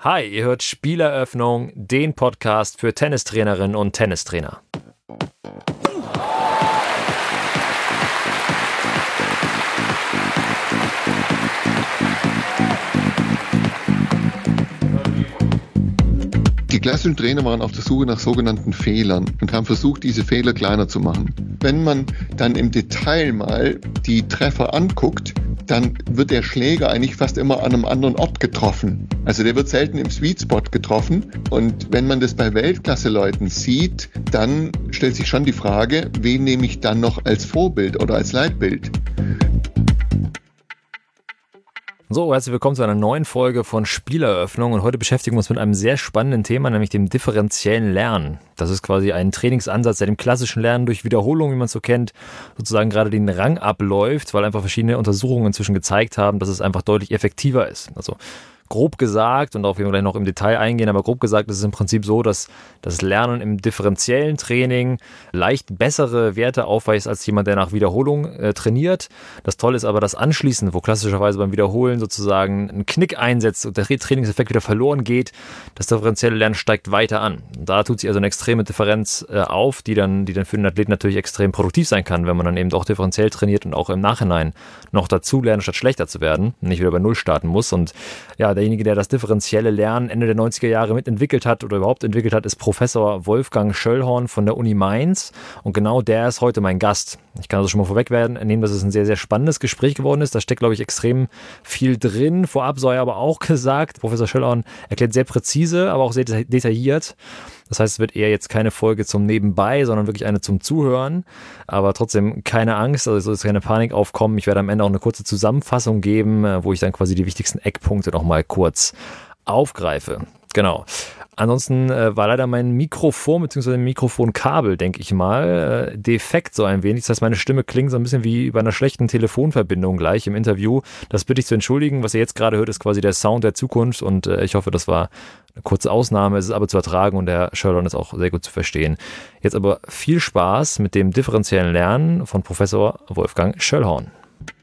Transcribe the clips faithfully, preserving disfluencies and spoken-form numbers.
Hi, ihr hört Spieleröffnung, den Podcast für Tennistrainerinnen und Tennistrainer. Die klassischen Trainer waren auf der Suche nach sogenannten Fehlern und haben versucht, diese Fehler kleiner zu machen. Wenn man dann im Detail mal die Treffer anguckt, dann wird der Schläger eigentlich fast immer an einem anderen Ort getroffen. Also der wird selten im Sweet Spot getroffen. Und wenn man das bei Weltklasse-Leuten sieht, dann stellt sich schon die Frage, wen nehme ich dann noch als Vorbild oder als Leitbild? So, herzlich willkommen zu einer neuen Folge von Spieleröffnung und heute beschäftigen wir uns mit einem sehr spannenden Thema, nämlich dem differenziellen Lernen. Das ist quasi ein Trainingsansatz, der dem klassischen Lernen durch Wiederholung, wie man es so kennt, sozusagen gerade den Rang abläuft, weil einfach verschiedene Untersuchungen inzwischen gezeigt haben, dass es einfach deutlich effektiver ist. Also grob gesagt, und darauf werden wir gleich noch im Detail eingehen, aber grob gesagt ist es im Prinzip so, dass das Lernen im differenziellen Training leicht bessere Werte aufweist als jemand, der nach Wiederholung äh, trainiert. Das Tolle ist aber, dass anschließend, wo klassischerweise beim Wiederholen sozusagen ein Knick einsetzt und der Trainingseffekt wieder verloren geht, das differenzielle Lernen steigt weiter an. Und da tut sich also eine extreme Differenz äh, auf, die dann, die dann für den Athleten natürlich extrem produktiv sein kann, wenn man dann eben auch differenziell trainiert und auch im Nachhinein noch dazu lernt, statt schlechter zu werden, nicht wieder bei Null starten muss. Und ja, derjenige, der das differenzielle Lernen Ende der neunziger Jahre mitentwickelt hat oder überhaupt entwickelt hat, ist Professor Wolfgang Schöllhorn von der Uni Mainz und genau der ist heute mein Gast. Ich kann also schon mal vorwegnehmen, dass es ein sehr, sehr spannendes Gespräch geworden ist. Da steckt, glaube ich, extrem viel drin. Vorab sei aber auch gesagt, Professor Schöllhorn erklärt sehr präzise, aber auch sehr detailliert. Das heißt, es wird eher jetzt keine Folge zum Nebenbei, sondern wirklich eine zum Zuhören. Aber trotzdem keine Angst, also es soll keine Panik aufkommen. Ich werde am Ende auch eine kurze Zusammenfassung geben, wo ich dann quasi die wichtigsten Eckpunkte nochmal kurz aufgreife. Genau. Ansonsten äh, war leider mein Mikrofon bzw. Mikrofonkabel, denke ich mal, äh, defekt so ein wenig. Das heißt, meine Stimme klingt so ein bisschen wie bei einer schlechten Telefonverbindung gleich im Interview. Das bitte ich zu entschuldigen. Was ihr jetzt gerade hört, ist quasi der Sound der Zukunft und äh, ich hoffe, das war eine kurze Ausnahme. Es ist aber zu ertragen und der Schöllhorn ist auch sehr gut zu verstehen. Jetzt aber viel Spaß mit dem differenziellen Lernen von Professor Wolfgang Schöllhorn.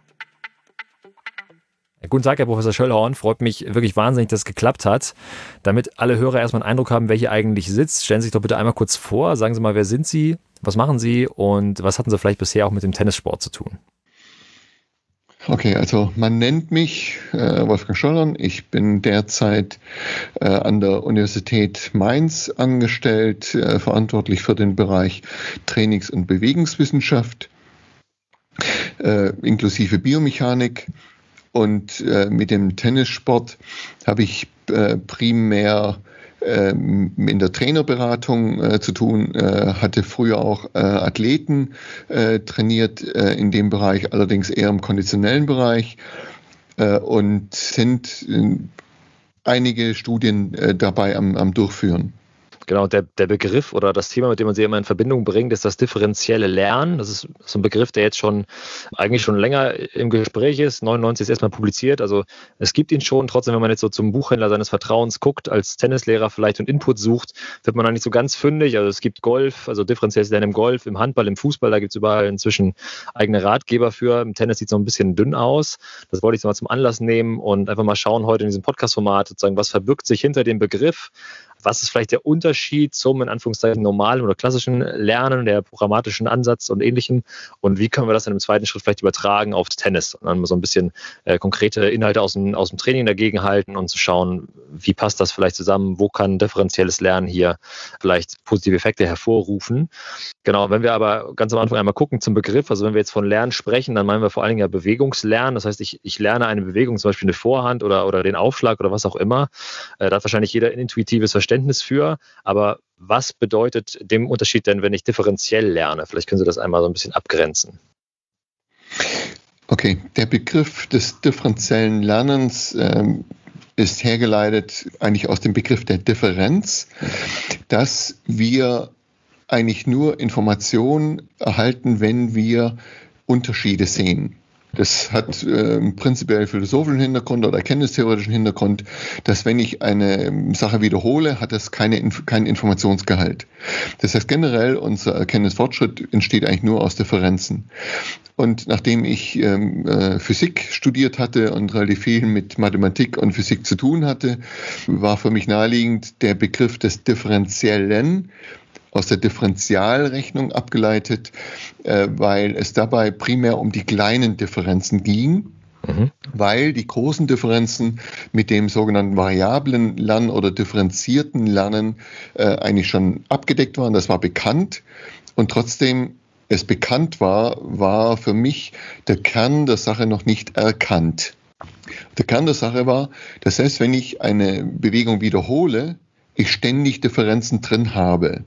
Guten Tag, Herr Professor Schöllhorn. Freut mich wirklich wahnsinnig, dass es geklappt hat. Damit alle Hörer erstmal einen Eindruck haben, wer hier eigentlich sitzt, stellen Sie sich doch bitte einmal kurz vor. Sagen Sie mal, wer sind Sie, was machen Sie und was hatten Sie vielleicht bisher auch mit dem Tennissport zu tun? Okay, also man nennt mich äh, Wolfgang Schöllhorn. Ich bin derzeit äh, an der Universität Mainz angestellt, äh, verantwortlich für den Bereich Trainings- und Bewegungswissenschaft, äh, inklusive Biomechanik. Und äh, mit dem Tennissport habe ich äh, primär äh, in der Trainerberatung äh, zu tun, äh, hatte früher auch äh, Athleten äh, trainiert äh, in dem Bereich, allerdings eher im konditionellen Bereich äh, und sind äh, einige Studien äh, dabei am, am Durchführen. Genau, der, der Begriff oder das Thema, mit dem man sie immer in Verbindung bringt, ist das differenzielle Lernen. Das ist so ein Begriff, der jetzt schon eigentlich schon länger im Gespräch ist. neunundneunzig ist erstmal publiziert, also es gibt ihn schon. Trotzdem, wenn man jetzt so zum Buchhändler seines Vertrauens guckt, als Tennislehrer vielleicht und Input sucht, wird man da nicht so ganz fündig. Also es gibt Golf, also differenzielles Lernen im Golf, im Handball, im Fußball, da gibt es überall inzwischen eigene Ratgeber für. Im Tennis sieht es noch ein bisschen dünn aus. Das wollte ich mal zum Anlass nehmen und einfach mal schauen heute in diesem Podcast-Format, sozusagen, was verbirgt sich hinter dem Begriff. Was ist vielleicht der Unterschied zum, in Anführungszeichen, normalen oder klassischen Lernen, der programmatischen Ansatz und Ähnlichem? Und wie können wir das dann im zweiten Schritt vielleicht übertragen auf Tennis? Und dann so ein bisschen äh, konkrete Inhalte aus dem, aus dem Training dagegen halten und zu schauen, wie passt das vielleicht zusammen? Wo kann differenzielles Lernen hier vielleicht positive Effekte hervorrufen? Genau, wenn wir aber ganz am Anfang einmal gucken zum Begriff, also wenn wir jetzt von Lernen sprechen, dann meinen wir vor allen Dingen ja Bewegungslernen. Das heißt, ich, ich lerne eine Bewegung, zum Beispiel eine Vorhand oder, oder den Aufschlag oder was auch immer. Äh, da hat wahrscheinlich jeder ein intuitives Verständnis für. Aber was bedeutet dem Unterschied denn, wenn ich differenziell lerne? Vielleicht können Sie das einmal so ein bisschen abgrenzen. Okay, der Begriff des differenziellen Lernens ähm, ist hergeleitet eigentlich aus dem Begriff der Differenz, dass wir eigentlich nur Informationen erhalten, wenn wir Unterschiede sehen. Das hat äh, prinzipiell philosophischen Hintergrund oder erkenntnistheoretischen Hintergrund, dass wenn ich eine Sache wiederhole, hat das keine, keinen Informationsgehalt. Das heißt generell, unser Erkenntnisfortschritt entsteht eigentlich nur aus Differenzen. Und nachdem ich ähm, äh, Physik studiert hatte und relativ viel mit Mathematik und Physik zu tun hatte, war für mich naheliegend der Begriff des Differenziellen, aus der Differentialrechnung abgeleitet, äh, weil es dabei primär um die kleinen Differenzen ging, mhm. weil die großen Differenzen mit dem sogenannten variablen Lernen oder differenzierten Lernen äh, eigentlich schon abgedeckt waren. Das war bekannt und trotzdem es bekannt war, war für mich der Kern der Sache noch nicht erkannt. Der Kern der Sache war, dass selbst wenn ich eine Bewegung wiederhole, ich ständig Differenzen drin habe.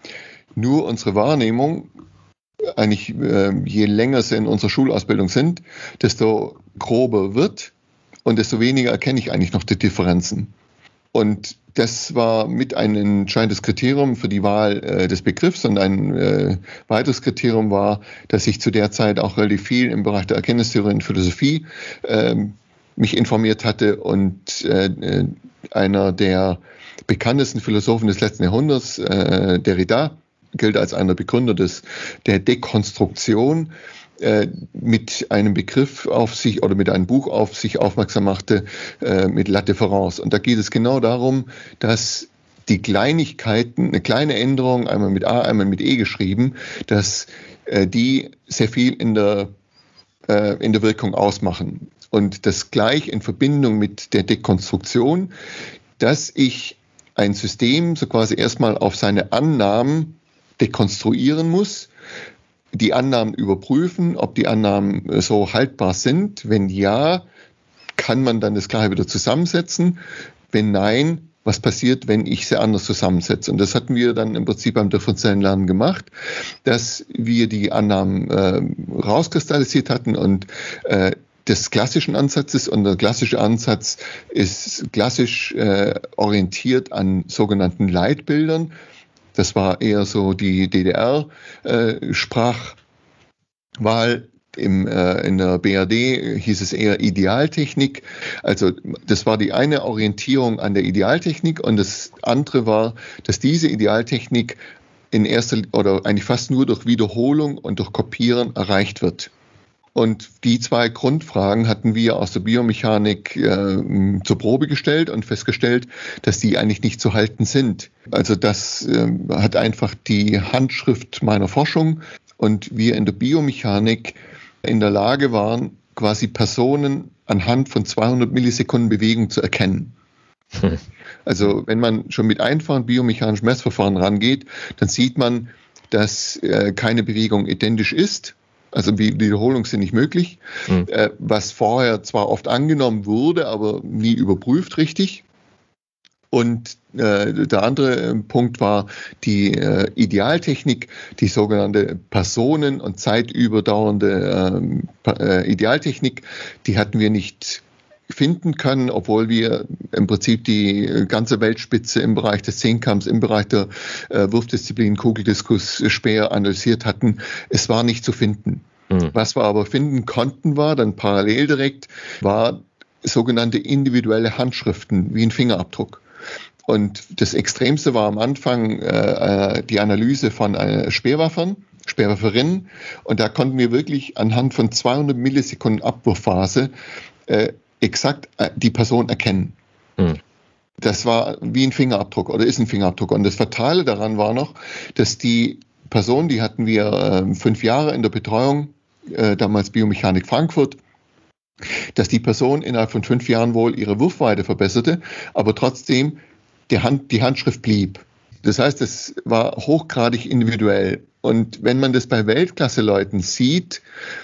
Nur unsere Wahrnehmung, eigentlich äh, je länger sie in unserer Schulausbildung sind, desto grober wird und desto weniger erkenne ich eigentlich noch die Differenzen. Und das war mit ein entscheidendes Kriterium für die Wahl äh, des Begriffs. Und ein äh, weiteres Kriterium war, dass ich zu der Zeit auch relativ viel im Bereich der Erkenntnistheorie und Philosophie äh, mich informiert hatte. Und äh, einer der bekanntesten Philosophen des letzten Jahrhunderts, äh, Derrida, gilt als einer der Begründer des, der Dekonstruktion, äh, mit einem Begriff auf sich oder mit einem Buch auf sich aufmerksam machte, äh, mit La Différence. Und da geht es genau darum, dass die Kleinigkeiten, eine kleine Änderung, einmal mit A, einmal mit E geschrieben, dass äh, die sehr viel in der, äh, in der Wirkung ausmachen. Und das gleich in Verbindung mit der Dekonstruktion, dass ich ein System so quasi erstmal auf seine Annahmen dekonstruieren muss, die Annahmen überprüfen, ob die Annahmen so haltbar sind. Wenn ja, kann man dann das Gleiche wieder zusammensetzen. Wenn nein, was passiert, wenn ich sie anders zusammensetze? Und das hatten wir dann im Prinzip beim differenziellen Lernen gemacht, dass wir die Annahmen äh, rauskristallisiert hatten und äh, des klassischen Ansatzes, und der klassische Ansatz ist klassisch äh, orientiert an sogenannten Leitbildern. Das war eher so die D D R-Sprachwahl. Im, äh, in der B R D hieß es eher Idealtechnik. Also das war die eine Orientierung an der Idealtechnik, und das andere war, dass diese Idealtechnik in erster oder eigentlich fast nur durch Wiederholung und durch Kopieren erreicht wird. Und die zwei Grundfragen hatten wir aus der Biomechanik äh, zur Probe gestellt und festgestellt, dass die eigentlich nicht zu halten sind. Also das äh, hat einfach die Handschrift meiner Forschung, und wir in der Biomechanik in der Lage waren, quasi Personen anhand von zweihundert Millisekunden Bewegung zu erkennen. Hm. Also wenn man schon mit einfachen biomechanischen Messverfahren rangeht, dann sieht man, dass äh, keine Bewegung identisch ist. Also Wiederholungen sind nicht möglich, mhm. äh, was vorher zwar oft angenommen wurde, aber nie überprüft richtig. Und äh, der andere Punkt war die äh, Idealtechnik, die sogenannte personen- und zeitüberdauernde äh, äh, Idealtechnik, die hatten wir nicht finden können, obwohl wir im Prinzip die ganze Weltspitze im Bereich des Zehnkampfs, im Bereich der äh, Wurfdisziplin, Kugeldiskus, Speer analysiert hatten. Es war nicht zu finden. Mhm. Was wir aber finden konnten, war dann parallel direkt, war sogenannte individuelle Handschriften, wie ein Fingerabdruck. Und das Extremste war am Anfang äh, die Analyse von äh, Speerwerfern, Speerwerferinnen. Und da konnten wir wirklich anhand von zweihundert Millisekunden Abwurfphase äh, exakt die Person erkennen. Hm. Das war wie ein Fingerabdruck oder ist ein Fingerabdruck. Und das Fatale daran war noch, dass die Person, die hatten wir äh, fünf Jahre in der Betreuung, äh, damals Biomechanik Frankfurt, dass die Person innerhalb von fünf Jahren wohl ihre Wurfweite verbesserte, aber trotzdem die, Hand, die Handschrift blieb. Das heißt, es war hochgradig individuell. Und wenn man das bei Weltklasse-Leuten sieht,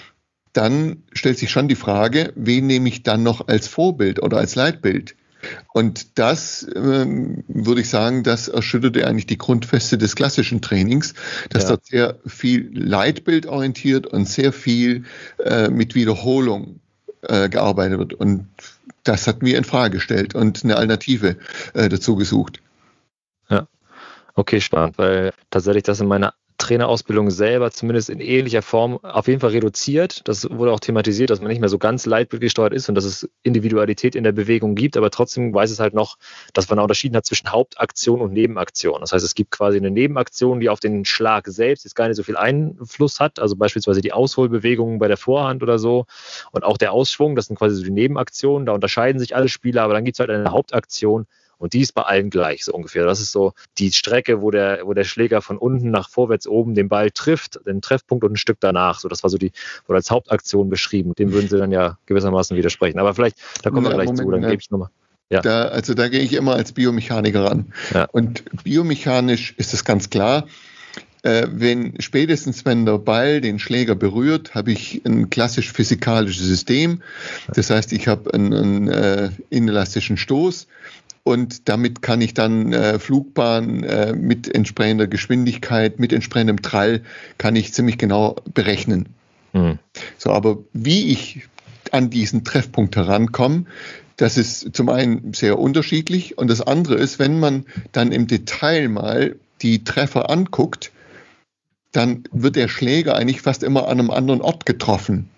dann stellt sich schon die Frage, wen nehme ich dann noch als Vorbild oder als Leitbild? Und das, ähm, würde ich sagen, das erschütterte eigentlich die Grundfeste des klassischen Trainings, dass ja. dort sehr viel leitbildorientiert und sehr viel äh, mit Wiederholung äh, gearbeitet wird. Und das hatten wir in Frage gestellt und eine Alternative äh, dazu gesucht. Ja, okay, spannend, weil tatsächlich das in meiner Trainerausbildung selber zumindest in ähnlicher Form auf jeden Fall reduziert. Das wurde auch thematisiert, dass man nicht mehr so ganz leitbildgesteuert ist und dass es Individualität in der Bewegung gibt, aber trotzdem weiß es halt noch, dass man unterschieden hat zwischen Hauptaktion und Nebenaktion. Das heißt, es gibt quasi eine Nebenaktion, die auf den Schlag selbst jetzt gar nicht so viel Einfluss hat, also beispielsweise die Ausholbewegungen bei der Vorhand oder so und auch der Ausschwung, das sind quasi so die Nebenaktionen, da unterscheiden sich alle Spieler, aber dann gibt es halt eine Hauptaktion. Und die ist bei allen gleich, so ungefähr. Das ist so die Strecke, wo der, wo der Schläger von unten nach vorwärts oben den Ball trifft, den Treffpunkt und ein Stück danach. So, das war so die, wurde als Hauptaktion beschrieben. Dem würden Sie dann ja gewissermaßen widersprechen. Aber vielleicht, da kommen wir gleich Moment, zu, dann gebe ich nochmal. Ja. Da, also da gehe ich immer als Biomechaniker ran. Ja. Und biomechanisch ist es ganz klar, äh, wenn spätestens wenn der Ball den Schläger berührt, habe ich ein klassisch physikalisches System. Das heißt, ich habe einen, einen äh, inelastischen Stoß. Und damit kann ich dann äh, Flugbahn äh, mit entsprechender Geschwindigkeit, mit entsprechendem Trall, kann ich ziemlich genau berechnen. Mhm. So, aber wie ich an diesen Treffpunkt herankomme, das ist zum einen sehr unterschiedlich. Und das andere ist, wenn man dann im Detail mal die Treffer anguckt, dann wird der Schläger eigentlich fast immer an einem anderen Ort getroffen.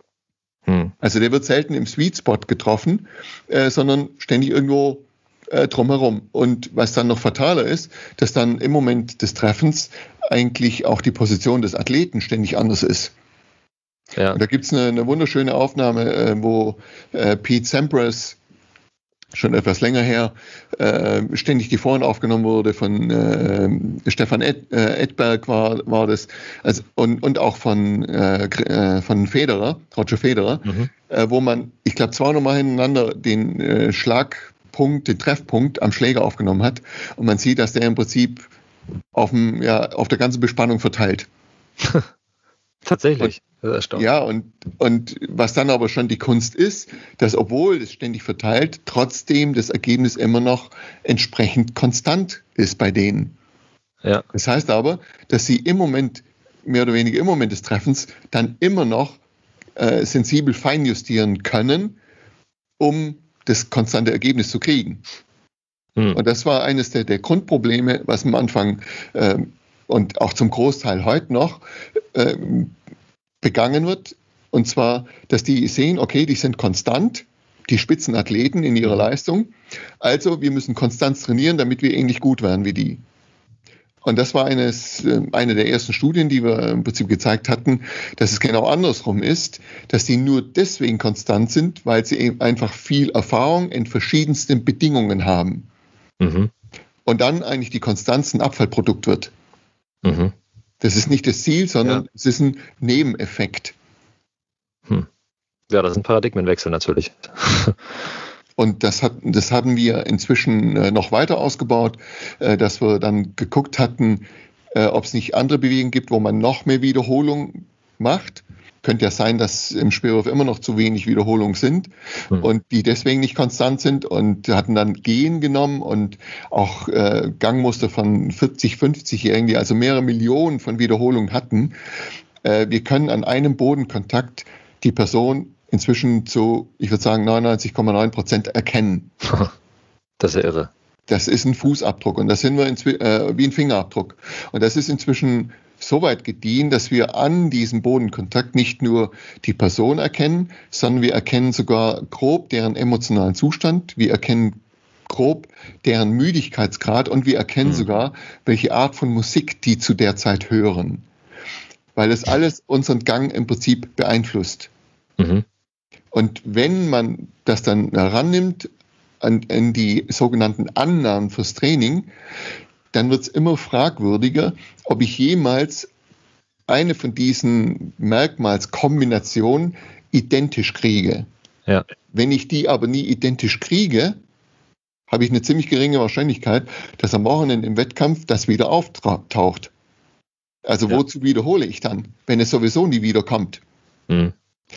Mhm. Also der wird selten im Sweet Spot getroffen, äh, sondern ständig irgendwo drumherum. Und was dann noch fataler ist, dass dann im Moment des Treffens eigentlich auch die Position des Athleten ständig anders ist. Ja. Und da gibt es eine, eine wunderschöne Aufnahme, wo äh, Pete Sampras, schon etwas länger her, äh, ständig die Vorhand aufgenommen wurde von äh, Stefan Ed, äh, Edberg war, war das, also, und, und auch von, äh, von Federer, Roger Federer, mhm. äh, wo man, ich glaube, zweihundert Mal hintereinander den äh, Schlag Punkt, den Treffpunkt am Schläger aufgenommen hat und man sieht, dass der im Prinzip auf, dem, ja, auf der ganzen Bespannung verteilt. Tatsächlich. Und, ja, und, und was dann aber schon die Kunst ist, dass obwohl es ständig verteilt, trotzdem das Ergebnis immer noch entsprechend konstant ist bei denen. Ja. Das heißt aber, dass sie im Moment, mehr oder weniger im Moment des Treffens, dann immer noch äh, sensibel feinjustieren können, um das konstante Ergebnis zu kriegen. Hm. Und das war eines der, der Grundprobleme, was am Anfang äh, und auch zum Großteil heute noch äh, begangen wird. Und zwar, dass die sehen, okay, die sind konstant, die Spitzenathleten in ihrer Leistung. Also wir müssen konstant trainieren, damit wir ähnlich gut werden wie die. Und das war eines, eine der ersten Studien, die wir im Prinzip gezeigt hatten, dass es genau andersrum ist, dass die nur deswegen konstant sind, weil sie eben einfach viel Erfahrung in verschiedensten Bedingungen haben. Mhm. Und dann eigentlich die Konstanz ein Abfallprodukt wird. Mhm. Das ist nicht das Ziel, sondern ja. es ist ein Nebeneffekt. Hm. Ja, das ist ein Paradigmenwechsel natürlich. Und das, hat, das haben wir inzwischen äh, noch weiter ausgebaut, äh, dass wir dann geguckt hatten, äh, ob es nicht andere Bewegungen gibt, wo man noch mehr Wiederholung macht. Könnte ja sein, dass im Speerwurf immer noch zu wenig Wiederholungen sind mhm. und die deswegen nicht konstant sind und hatten dann Gehen genommen und auch äh, Gangmuster von vierzig, fünfzig-Jährigen, die also mehrere Millionen von Wiederholungen hatten. Äh, wir können an einem Bodenkontakt die Person inzwischen zu, ich würde sagen, neunundneunzig Komma neun Prozent erkennen. Das ist ja irre. Das ist ein Fußabdruck und das sind wir inzwi- äh, wie ein Fingerabdruck. Und das ist inzwischen so weit gediehen, dass wir an diesem Bodenkontakt nicht nur die Person erkennen, sondern wir erkennen sogar grob deren emotionalen Zustand, wir erkennen grob deren Müdigkeitsgrad und wir erkennen mhm. sogar, welche Art von Musik die zu der Zeit hören. Weil das alles unseren Gang im Prinzip beeinflusst. Mhm. Und wenn man das dann herannimmt an, an die sogenannten Annahmen fürs Training, dann wird es immer fragwürdiger, ob ich jemals eine von diesen Merkmalskombinationen identisch kriege. Ja. Wenn ich die aber nie identisch kriege, habe ich eine ziemlich geringe Wahrscheinlichkeit, dass am Wochenende im Wettkampf das wieder auftaucht. Also ja. wozu wiederhole ich dann, wenn es sowieso nie wiederkommt? Mhm.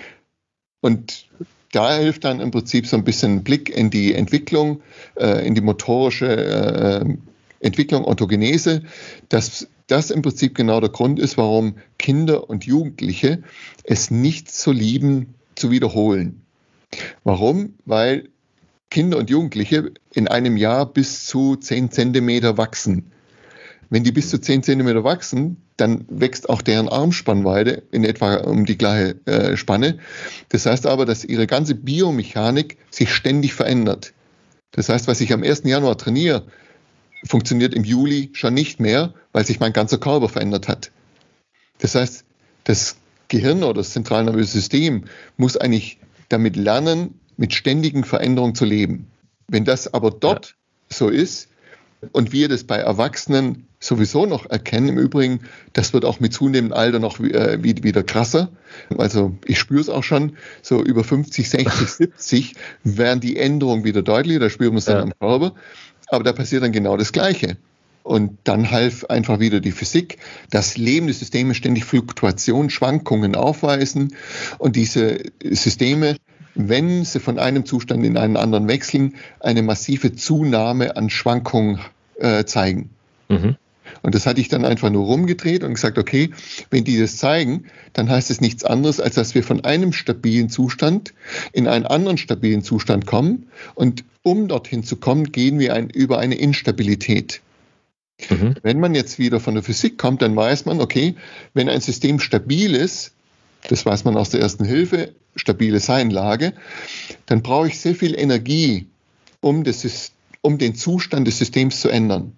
Und da hilft dann im Prinzip so ein bisschen Blick in die Entwicklung, äh, in die motorische äh, Entwicklung, Orthogenese, dass das im Prinzip genau der Grund ist, warum Kinder und Jugendliche es nicht so lieben, zu wiederholen. Warum? Weil Kinder und Jugendliche in einem Jahr bis zu zehn Zentimeter wachsen. Wenn die bis zu zehn Zentimeter wachsen, dann wächst auch deren Armspannweite in etwa um die gleiche äh, Spanne. Das heißt aber, dass ihre ganze Biomechanik sich ständig verändert. Das heißt, was ich am ersten Januar trainiere, funktioniert im Juli schon nicht mehr, weil sich mein ganzer Körper verändert hat. Das heißt, das Gehirn oder das zentralnervöse System muss eigentlich damit lernen, mit ständigen Veränderungen zu leben. Wenn das aber dort ja. so ist und wir das bei Erwachsenen sowieso noch erkennen, im Übrigen, das wird auch mit zunehmendem Alter noch äh, wieder krasser. Also ich spüre es auch schon, so über fünfzig, sechzig, siebzig werden die Änderungen wieder deutlicher, da spüren wir es dann ja. am Körper. Aber da passiert dann genau das Gleiche. Und dann half einfach wieder die Physik, dass lebende Systeme ständig Fluktuationen, Schwankungen aufweisen. Und diese Systeme, wenn sie von einem Zustand in einen anderen wechseln, eine massive Zunahme an Schwankungen äh, zeigen. Mhm. Und das hatte ich dann einfach nur rumgedreht und gesagt, okay, wenn die das zeigen, dann heißt es nichts anderes, als dass wir von einem stabilen Zustand in einen anderen stabilen Zustand kommen. Und um dorthin zu kommen, gehen wir ein, über eine Instabilität. Mhm. Wenn man jetzt wieder von der Physik kommt, dann weiß man, okay, wenn ein System stabil ist, das weiß man aus der Ersten Hilfe, stabile Seinlage, dann brauche ich sehr viel Energie, um, das, um den Zustand des Systems zu ändern.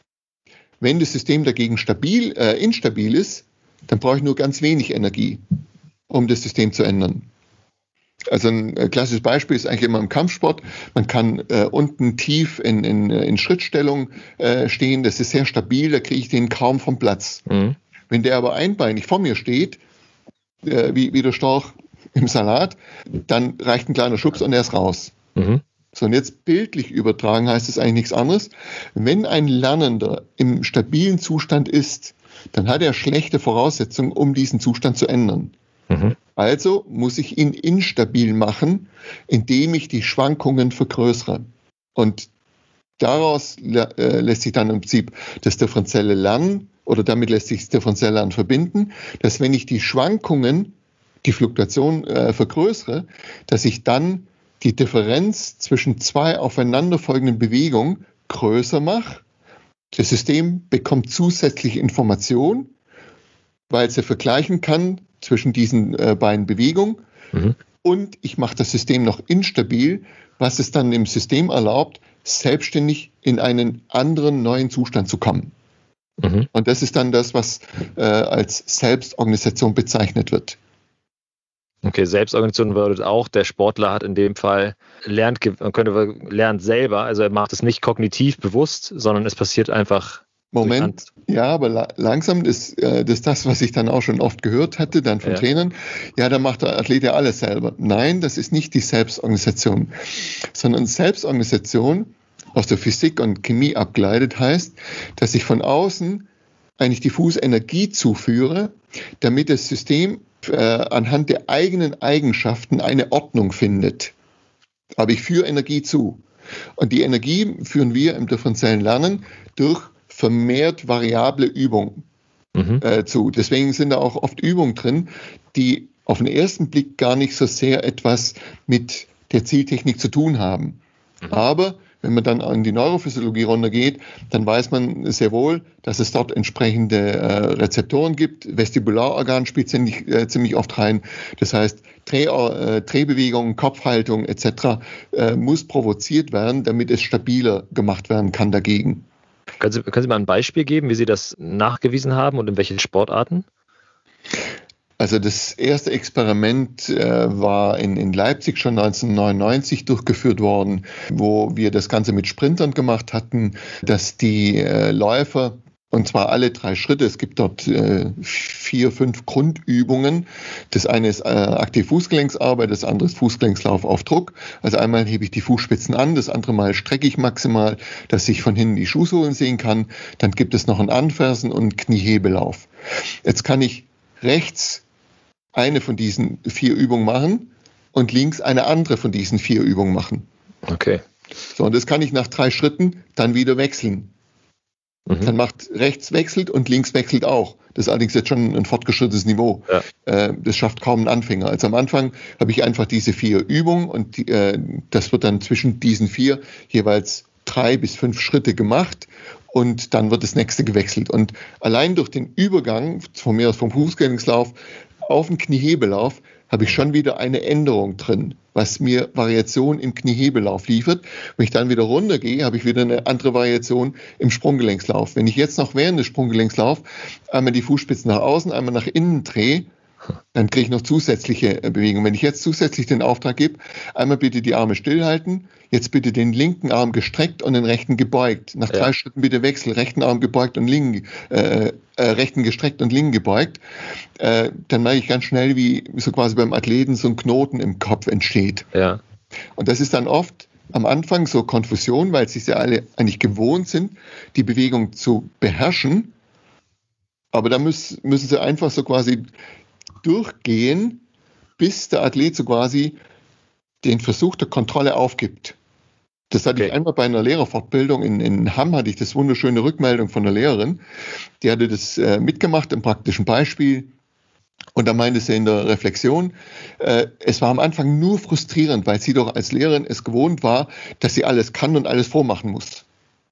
Wenn das System dagegen stabil, äh, instabil ist, dann brauche ich nur ganz wenig Energie, um das System zu ändern. Also ein klassisches Beispiel ist eigentlich immer im Kampfsport. Man kann äh, unten tief in, in, in Schrittstellung äh, stehen, das ist sehr stabil, da kriege ich den kaum vom Platz. Mhm. Wenn der aber einbeinig vor mir steht, äh, wie, wie der Storch im Salat, dann reicht ein kleiner Schubs und er ist raus. Mhm. So, und jetzt bildlich übertragen heißt es eigentlich nichts anderes. Wenn ein Lernender im stabilen Zustand ist, dann hat er schlechte Voraussetzungen, um diesen Zustand zu ändern. Mhm. Also muss ich ihn instabil machen, indem ich die Schwankungen vergrößere. Und daraus äh, lässt sich dann im Prinzip das differenzielle Lernen, oder damit lässt sich das differenzielle Lernen verbinden, dass wenn ich die Schwankungen, die Fluktuation äh, vergrößere, dass ich dann die Differenz zwischen zwei aufeinanderfolgenden Bewegungen größer mache. Das System bekommt zusätzliche Information, weil es ja vergleichen kann zwischen diesen äh, beiden Bewegungen. Mhm. Und ich mache das System noch instabil, was es dann dem System erlaubt, selbstständig in einen anderen neuen Zustand zu kommen. Mhm. Und das ist dann das, was äh, als Selbstorganisation bezeichnet wird. Okay, Selbstorganisation bedeutet auch, der Sportler hat in dem Fall, lernt, könnte, lernt selber, also er macht es nicht kognitiv bewusst, sondern es passiert einfach. Moment, ja, aber la- langsam ist äh, das, das, was ich dann auch schon oft gehört hatte, dann von ja. Trainern, ja, da macht der Athlet ja alles selber. Nein, das ist nicht die Selbstorganisation, sondern Selbstorganisation aus der Physik und Chemie abgeleitet heißt, dass ich von außen eigentlich diffus Energie zuführe, damit das System äh, anhand der eigenen Eigenschaften eine Ordnung findet. Aber ich führe Energie zu. Und die Energie führen wir im differenziellen Lernen durch vermehrt variable Übungen mhm. äh, zu. Deswegen sind da auch oft Übungen drin, die auf den ersten Blick gar nicht so sehr etwas mit der Zieltechnik zu tun haben. Mhm. Aber wenn man dann an die Neurophysiologie runtergeht, dann weiß man sehr wohl, dass es dort entsprechende äh, Rezeptoren gibt. Vestibularorgan spielt ziemlich, äh, ziemlich oft rein. Das heißt, Dreh, äh, Drehbewegungen, Kopfhaltung et cetera äh, muss provoziert werden, damit es stabiler gemacht werden kann dagegen. Können Sie, können Sie mal ein Beispiel geben, wie Sie das nachgewiesen haben und in welchen Sportarten? Also das erste Experiment äh, war in, in Leipzig schon neunzehnhundertneunundneunzig durchgeführt worden, wo wir das Ganze mit Sprintern gemacht hatten, dass die äh, Läufer, und zwar alle drei Schritte, es gibt dort äh, vier, fünf Grundübungen. Das eine ist äh, aktive Fußgelenksarbeit, das andere ist Fußgelenkslauf auf Druck. Also einmal hebe ich die Fußspitzen an, das andere Mal strecke ich maximal, dass ich von hinten die Schuhsohlen sehen kann. Dann gibt es noch ein Anfersen und einen Kniehebelauf. Jetzt kann ich rechts eine von diesen vier Übungen machen und links eine andere von diesen vier Übungen machen. Okay. So, und das kann ich nach drei Schritten dann wieder wechseln. Mhm. Dann macht rechts wechselt und links wechselt auch. Das ist allerdings jetzt schon ein fortgeschrittenes Niveau. Ja. Äh, das schafft kaum ein Anfänger. Also am Anfang habe ich einfach diese vier Übungen und die, äh, das wird dann zwischen diesen vier jeweils drei bis fünf Schritte gemacht und dann wird das nächste gewechselt. Und allein durch den Übergang von mir aus vom Fußgängerlauf auf den Kniehebelauf habe ich schon wieder eine Änderung drin, was mir Variation im Kniehebelauf liefert. Wenn ich dann wieder runtergehe, habe ich wieder eine andere Variation im Sprunggelenkslauf. Wenn ich jetzt noch während des Sprunggelenkslaufs einmal die Fußspitzen nach außen, einmal nach innen drehe, dann kriege ich noch zusätzliche Bewegungen. Wenn ich jetzt zusätzlich den Auftrag gebe, einmal bitte die Arme stillhalten, jetzt bitte den linken Arm gestreckt und den rechten gebeugt. Nach drei ja. Schritten bitte Wechsel, rechten Arm gebeugt und linken, äh, äh, rechten gestreckt und linken gebeugt. Äh, dann merke ich ganz schnell, wie so quasi beim Athleten so ein Knoten im Kopf entsteht. Ja. Und das ist dann oft am Anfang so Konfusion, weil sie ja alle eigentlich gewohnt sind, die Bewegung zu beherrschen. Aber da müssen, müssen sie einfach so quasi durchgehen, bis der Athlet so quasi den Versuch der Kontrolle aufgibt. Das hatte okay. ich einmal bei einer Lehrerfortbildung in, in Hamm, hatte ich das wunderschöne Rückmeldung von der Lehrerin. Die hatte das äh, mitgemacht im praktischen Beispiel. Und da meinte sie in der Reflexion, äh, es war am Anfang nur frustrierend, weil sie doch als Lehrerin es gewohnt war, dass sie alles kann und alles vormachen muss.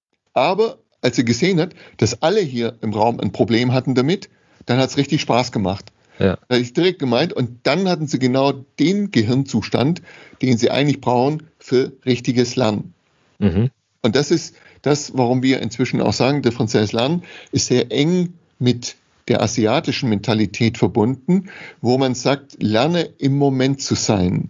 Aber als sie gesehen hat, dass alle hier im Raum ein Problem hatten damit, dann hat es richtig Spaß gemacht. Ja. Da habe ich direkt gemeint, und dann hatten sie genau den Gehirnzustand, den sie eigentlich brauchen für richtiges Lernen. Mhm. Und das ist das, warum wir inzwischen auch sagen, differenzielles Lernen ist sehr eng mit der asiatischen Mentalität verbunden, wo man sagt, lerne im Moment zu sein.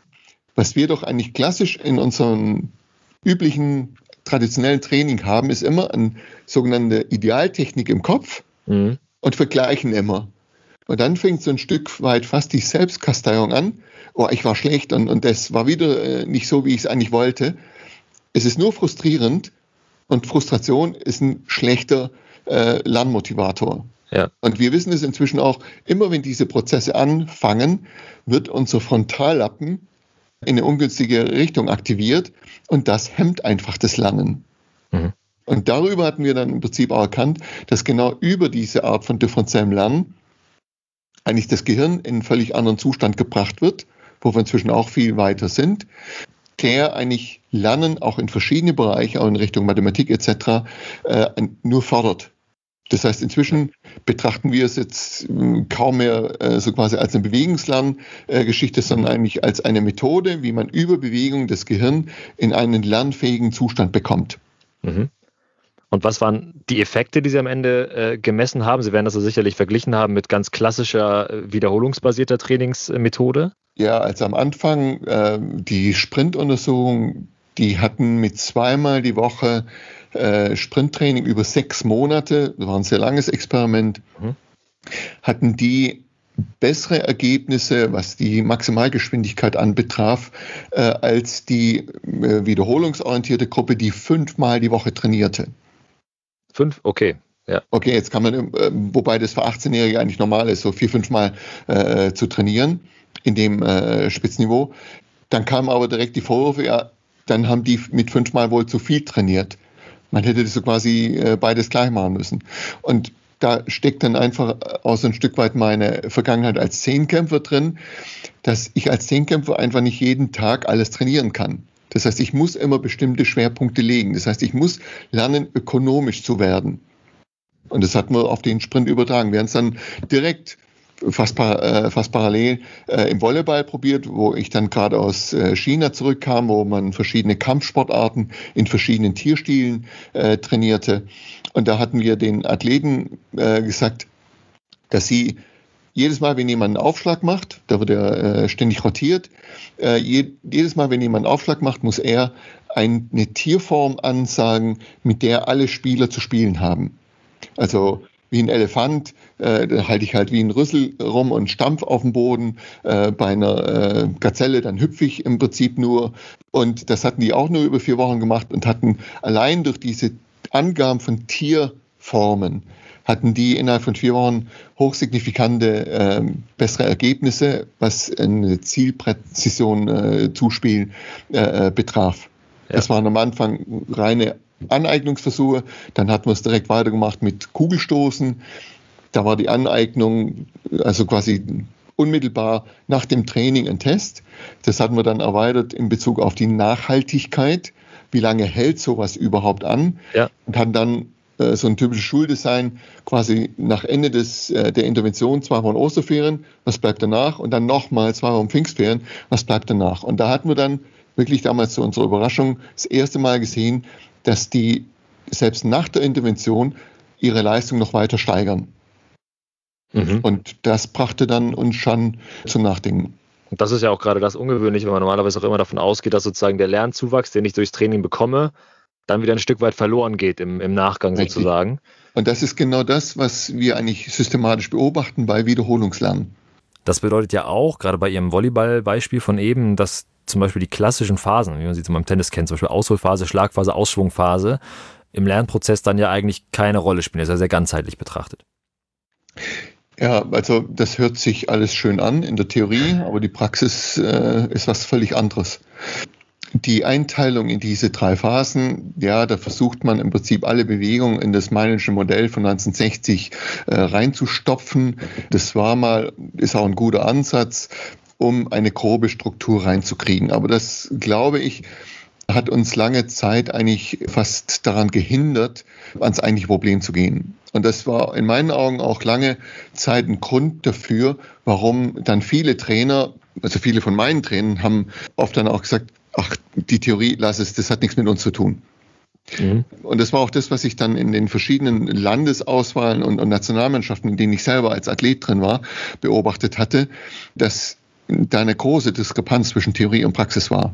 Was wir doch eigentlich klassisch in unserem üblichen, traditionellen Training haben, ist immer eine sogenannte Idealtechnik im Kopf mhm. und vergleichen immer. Und dann fängt so ein Stück weit fast die Selbstkasteiung an. Oh, ich war schlecht und, und das war wieder äh, nicht so, wie ich es eigentlich wollte. Es ist nur frustrierend und Frustration ist ein schlechter äh, Lernmotivator. Ja. Und wir wissen es inzwischen auch, immer wenn diese Prozesse anfangen, wird unser Frontallappen in eine ungünstige Richtung aktiviert und das hemmt einfach das Lernen. Mhm. Und darüber hatten wir dann im Prinzip auch erkannt, dass genau über diese Art von differenziellem Lernen eigentlich das Gehirn in einen völlig anderen Zustand gebracht wird, wo wir inzwischen auch viel weiter sind, der eigentlich Lernen auch in verschiedene Bereiche, auch in Richtung Mathematik et cetera, äh, nur fördert. Das heißt, inzwischen betrachten wir es jetzt kaum mehr äh, so quasi als eine Bewegungslerngeschichte, äh, sondern eigentlich als eine Methode, wie man über Bewegung das Gehirn in einen lernfähigen Zustand bekommt. Mhm. Und was waren die Effekte, die Sie am Ende äh, gemessen haben? Sie werden das ja sicherlich verglichen haben mit ganz klassischer, äh, wiederholungsbasierter Trainingsmethode. Ja, also am Anfang äh, die Sprintuntersuchung, die hatten mit zweimal die Woche äh, Sprinttraining über sechs Monate, das war ein sehr langes Experiment, mhm. hatten die bessere Ergebnisse, was die Maximalgeschwindigkeit anbetraf, äh, als die äh, wiederholungsorientierte Gruppe, die fünfmal die Woche trainierte. Fünf? Okay. Ja. Okay, jetzt kann man, äh, wobei das für achtzehnjährige eigentlich normal ist, so vier, fünfmal äh, zu trainieren in dem äh, Spitzenniveau. Dann kamen aber direkt die Vorwürfe, ja, dann haben die mit fünfmal wohl zu viel trainiert. Man hätte das so quasi äh, beides gleich machen müssen. Und da steckt dann einfach auch so ein Stück weit meine Vergangenheit als Zehnkämpfer drin, dass ich als Zehnkämpfer einfach nicht jeden Tag alles trainieren kann. Das heißt, ich muss immer bestimmte Schwerpunkte legen. Das heißt, ich muss lernen, ökonomisch zu werden. Und das hatten wir auf den Sprint übertragen. Wir haben es dann direkt fast, par, äh, fast parallel äh, im Volleyball probiert, wo ich dann gerade aus äh, China zurückkam, wo man verschiedene Kampfsportarten in verschiedenen Tierstilen äh, trainierte. Und da hatten wir den Athleten äh, gesagt, dass sie jedes Mal, wenn jemand einen Aufschlag macht, da wird er äh, ständig rotiert, äh, je, jedes Mal, wenn jemand einen Aufschlag macht, muss er eine Tierform ansagen, mit der alle Spieler zu spielen haben. Also wie ein Elefant, äh, da halte ich halt wie ein Rüssel rum und stampf auf dem Boden. Äh, bei einer äh, Gazelle, dann hüpfe ich im Prinzip nur. Und das hatten die auch nur über vier Wochen gemacht und hatten allein durch diese Angaben von Tierformen, hatten die innerhalb von vier Wochen hochsignifikante äh, bessere Ergebnisse, was eine Zielpräzision äh, Zuspiel äh, betraf. Ja. Das waren am Anfang reine Aneignungsversuche, dann hatten wir es direkt weitergemacht mit Kugelstoßen. Da war die Aneignung also quasi unmittelbar nach dem Training ein Test. Das hatten wir dann erweitert in Bezug auf die Nachhaltigkeit, wie lange hält sowas überhaupt an, ja. und haben dann äh, so ein typisches Schuldesign quasi nach Ende des, äh, der Intervention zwei Wochen Osterferien, was bleibt danach, und dann nochmal zwei Wochen Pfingstferien, was bleibt danach. Und da hatten wir dann wirklich damals zu unserer Überraschung das erste Mal gesehen, dass die selbst nach der Intervention ihre Leistung noch weiter steigern. Mhm. Und das brachte dann uns schon zum Nachdenken. Und das ist ja auch gerade das Ungewöhnliche, weil man normalerweise auch immer davon ausgeht, dass sozusagen der Lernzuwachs, den ich durchs Training bekomme, dann wieder ein Stück weit verloren geht im, im Nachgang. Richtig. Sozusagen. Und das ist genau das, was wir eigentlich systematisch beobachten bei Wiederholungslernen. Das bedeutet ja auch, gerade bei Ihrem Volleyball-Beispiel von eben, dass zum Beispiel die klassischen Phasen, wie man sie zum Beispiel im Tennis kennt, zum Beispiel Ausholphase, Schlagphase, Ausschwungphase, im Lernprozess dann ja eigentlich keine Rolle spielen. Das ist ja sehr ganzheitlich betrachtet. Ja, also das hört sich alles schön an in der Theorie, aber die Praxis äh, ist was völlig anderes. Die Einteilung in diese drei Phasen, ja, da versucht man im Prinzip alle Bewegungen in das Meinersche Modell von neunzehnhundertsechzig äh, reinzustopfen. Das war mal, ist auch ein guter Ansatz, um eine grobe Struktur reinzukriegen. Aber das, glaube ich, hat uns lange Zeit eigentlich fast daran gehindert, ans eigentliche Problem zu gehen. Und das war in meinen Augen auch lange Zeit ein Grund dafür, warum dann viele Trainer, also viele von meinen Trainern, haben oft dann auch gesagt, ach, die Theorie, lass es, das hat nichts mit uns zu tun. Mhm. Und das war auch das, was ich dann in den verschiedenen Landesauswahlen und, und Nationalmannschaften, in denen ich selber als Athlet drin war, beobachtet hatte, dass da eine große Diskrepanz zwischen Theorie und Praxis war.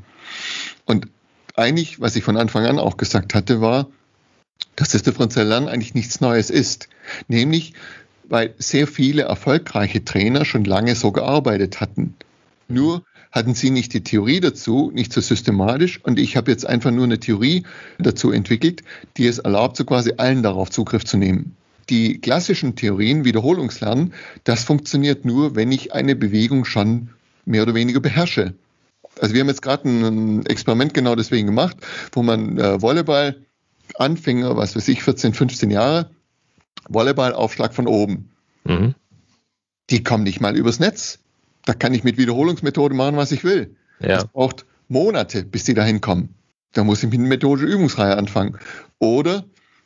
Und eigentlich, was ich von Anfang an auch gesagt hatte, war, dass das differenzielle Lernen eigentlich nichts Neues ist. Nämlich, weil sehr viele erfolgreiche Trainer schon lange so gearbeitet hatten. Nur hatten sie nicht die Theorie dazu, nicht so systematisch. Und ich habe jetzt einfach nur eine Theorie dazu entwickelt, die es erlaubt, so quasi allen darauf Zugriff zu nehmen. Die klassischen Theorien, Wiederholungslernen, das funktioniert nur, wenn ich eine Bewegung schon mehr oder weniger beherrsche. Also wir haben jetzt gerade ein Experiment genau deswegen gemacht, wo man äh, Volleyball Anfänger, was weiß ich, vierzehn, fünfzehn Jahre, Volleyballaufschlag von oben. Mhm. Die kommen nicht mal übers Netz. Da kann ich mit Wiederholungsmethode machen, was ich will. Ja. Das braucht Monate, bis die da hinkommen. Da muss ich mit einer methodischen Übungsreihe anfangen. Oder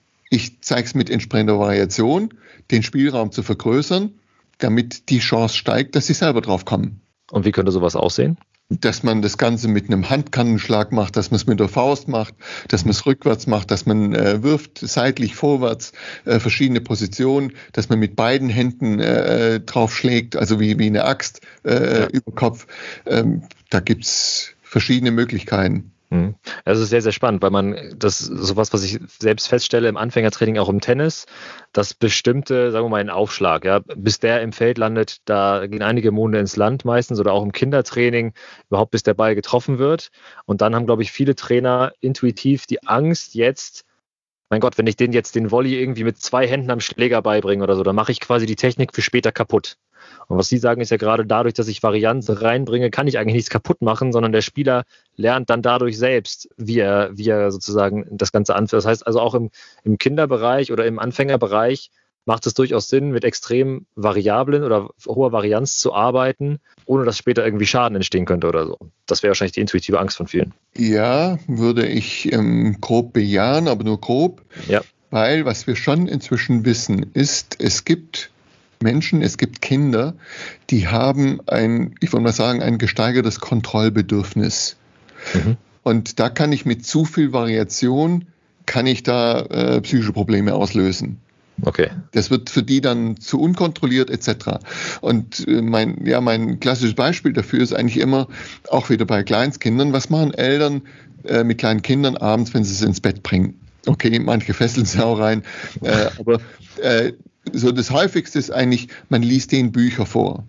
ich zeige es mit entsprechender Variation, den Spielraum zu vergrößern, damit die Chance steigt, dass sie selber drauf kommen. Und wie könnte sowas aussehen? Dass man das Ganze mit einem Handkannenschlag macht, dass man es mit der Faust macht, dass man es rückwärts macht, dass man äh, wirft, seitlich, vorwärts, äh, verschiedene Positionen, dass man mit beiden Händen äh, drauf schlägt, also wie, wie eine Axt äh, ja. über Kopf. Ähm, da gibt's verschiedene Möglichkeiten. Das ist sehr, sehr spannend, weil man das sowas, was ich selbst feststelle im Anfängertraining, auch im Tennis, dass bestimmte, sagen wir mal, ein Aufschlag, ja, bis der im Feld landet, da gehen einige Monate ins Land meistens oder auch im Kindertraining, überhaupt bis der Ball getroffen wird. Und dann haben, glaube ich, viele Trainer intuitiv die Angst jetzt, mein Gott, wenn ich den jetzt den Volley irgendwie mit zwei Händen am Schläger beibringe oder so, dann mache ich quasi die Technik für später kaputt. Und was Sie sagen, ist ja gerade dadurch, dass ich Varianz reinbringe, kann ich eigentlich nichts kaputt machen, sondern der Spieler lernt dann dadurch selbst, wie er, wie er sozusagen das Ganze anführt. Das heißt also auch im, im Kinderbereich oder im Anfängerbereich macht es durchaus Sinn, mit extrem variablen oder hoher Varianz zu arbeiten, ohne dass später irgendwie Schaden entstehen könnte oder so. Das wäre wahrscheinlich die intuitive Angst von vielen. Ja, würde ich ähm, grob bejahen, aber nur grob. Ja. Weil was wir schon inzwischen wissen, ist, es gibt Menschen, es gibt Kinder, die haben ein, ich würde mal sagen, ein gesteigertes Kontrollbedürfnis. Mhm. Und da kann ich mit zu viel Variation, kann ich da äh, psychische Probleme auslösen. Okay. Das wird für die dann zu unkontrolliert et cetera. Und äh, mein, ja, mein klassisches Beispiel dafür ist eigentlich immer, auch wieder bei Kleinstkindern, was machen Eltern äh, mit kleinen Kindern abends, wenn sie es ins Bett bringen? Okay, manche fesseln sie auch rein, äh, aber äh, so das Häufigste ist eigentlich, man liest denen Bücher vor.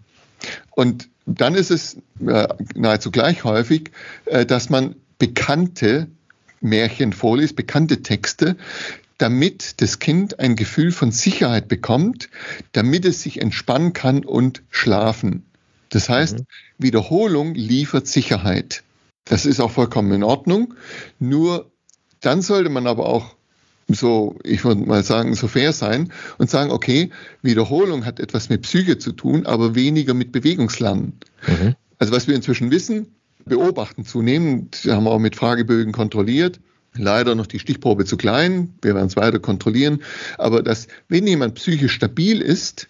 Und dann ist es äh, nahezu gleich häufig, äh, dass man bekannte Märchen vorliest, bekannte Texte, damit das Kind ein Gefühl von Sicherheit bekommt, damit es sich entspannen kann und schlafen. Das heißt, mhm. Wiederholung liefert Sicherheit. Das ist auch vollkommen in Ordnung. Nur dann sollte man aber auch so, ich würde mal sagen, so fair sein und sagen, okay, Wiederholung hat etwas mit Psyche zu tun, aber weniger mit Bewegungslernen. Mhm. Also was wir inzwischen wissen, beobachten zunehmend, haben wir auch mit Fragebögen kontrolliert, Leider noch die Stichprobe zu klein, wir werden es weiter kontrollieren, aber dass, wenn jemand psychisch stabil ist,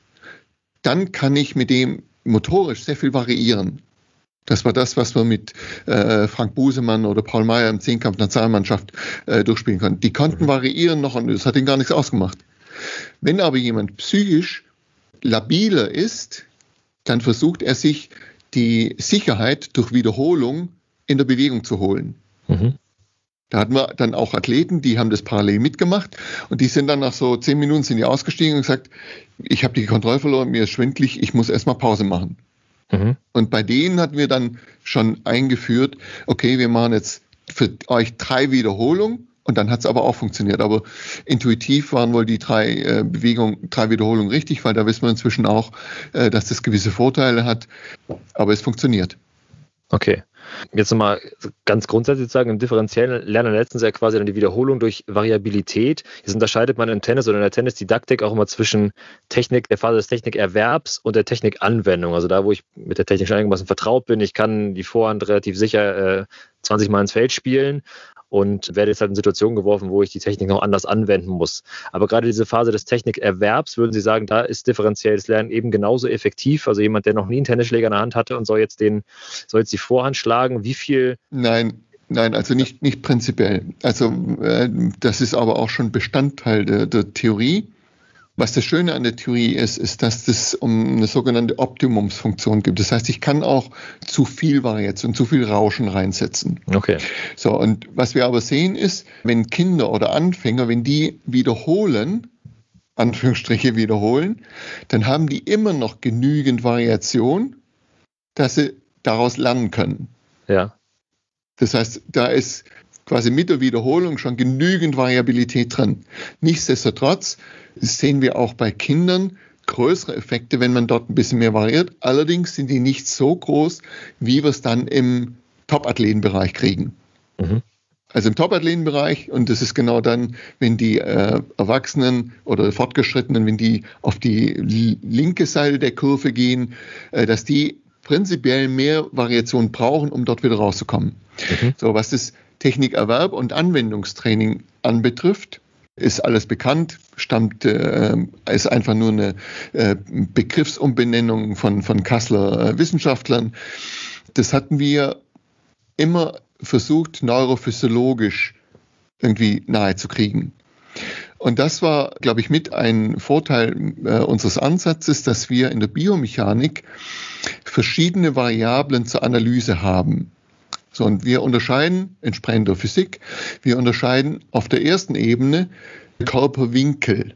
dann kann ich mit dem motorisch sehr viel variieren. Das war das, was wir mit äh, Frank Busemann oder Paul Meyer im Zehnkampf-Nationalmannschaft äh, durchspielen konnten. Die konnten variieren noch und das hat ihnen gar nichts ausgemacht. Wenn aber jemand psychisch labiler ist, dann versucht er sich die Sicherheit durch Wiederholung in der Bewegung zu holen. Mhm. Da hatten wir dann auch Athleten, die haben das parallel mitgemacht und die sind dann nach so zehn Minuten sind die ausgestiegen und gesagt, ich habe die Kontrolle verloren, mir ist schwindelig, ich muss erstmal Pause machen. Mhm. Und bei denen hatten wir dann schon eingeführt, okay, wir machen jetzt für euch drei Wiederholungen und dann hat es aber auch funktioniert. Aber intuitiv waren wohl die drei äh, Bewegungen, drei Wiederholungen richtig, weil da wissen wir inzwischen auch, äh, dass das gewisse Vorteile hat, aber es funktioniert. Okay. Jetzt nochmal ganz grundsätzlich sagen, im differenziellen Lernen letztens ja quasi dann die Wiederholung durch Variabilität. Jetzt unterscheidet man im Tennis oder in der Tennisdidaktik auch immer zwischen Technik, der Phase des Technikerwerbs und der Technikanwendung. Also da, wo ich mit der Technik schon einigermaßen vertraut bin, ich kann die Vorhand relativ sicher äh, zwanzig Mal ins Feld spielen und werde jetzt halt in Situationen geworfen, wo ich die Technik noch anders anwenden muss. Aber gerade diese Phase des Technikerwerbs, würden Sie sagen, da ist differenzielles Lernen eben genauso effektiv? Also jemand, der noch nie einen Tennisschläger in der Hand hatte und soll jetzt den, soll jetzt die Vorhand schlagen, wie viel? Nein, nein, also nicht, nicht prinzipiell. Also äh, das ist aber auch schon Bestandteil der, der Theorie. Was das Schöne an der Theorie ist, ist, dass es um eine sogenannte Optimumsfunktion gibt. Das heißt, ich kann auch zu viel Variation, zu viel Rauschen reinsetzen. Okay. So, und was wir aber sehen ist, wenn Kinder oder Anfänger, wenn die wiederholen, Anführungsstriche wiederholen, dann haben die immer noch genügend Variation, dass sie daraus lernen können. Ja. Das heißt, da ist quasi mit der Wiederholung schon genügend Variabilität drin. Nichtsdestotrotz sehen wir auch bei Kindern größere Effekte, wenn man dort ein bisschen mehr variiert. Allerdings sind die nicht so groß, wie wir es dann im Top-Athletenbereich kriegen. Mhm. Also im Top-Athletenbereich, und das ist genau dann, wenn die äh, Erwachsenen oder Fortgeschrittenen, wenn die auf die linke Seite der Kurve gehen, äh, dass die prinzipiell mehr Variation brauchen, um dort wieder rauszukommen. Mhm. So, was das Technikerwerb und Anwendungstraining anbetrifft, ist alles bekannt, stammt, äh, ist einfach nur eine äh, Begriffsumbenennung von, von Kasseler äh, Wissenschaftlern. Das hatten wir immer versucht, neurophysiologisch irgendwie nahe zu kriegen. Und das war, glaube ich, mit ein Vorteil äh, unseres Ansatzes, dass wir in der Biomechanik verschiedene Variablen zur Analyse haben. So, und wir unterscheiden, entsprechend der Physik, wir unterscheiden auf der ersten Ebene Körperwinkel.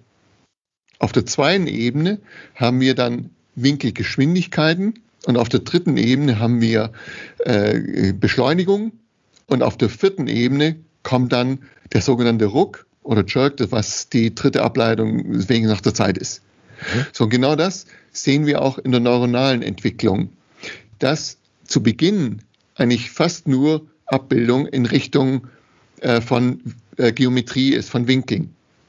Auf der zweiten Ebene haben wir dann Winkelgeschwindigkeiten und auf der dritten Ebene haben wir äh, Beschleunigung und auf der vierten Ebene kommt dann der sogenannte Ruck oder Jerk, was die dritte Ableitung wegen nach der Zeit ist. Mhm. So, und genau das sehen wir auch in der neuronalen Entwicklung, dass zu Beginn eigentlich fast nur Abbildung in Richtung äh, von äh, Geometrie ist, von Winkeln.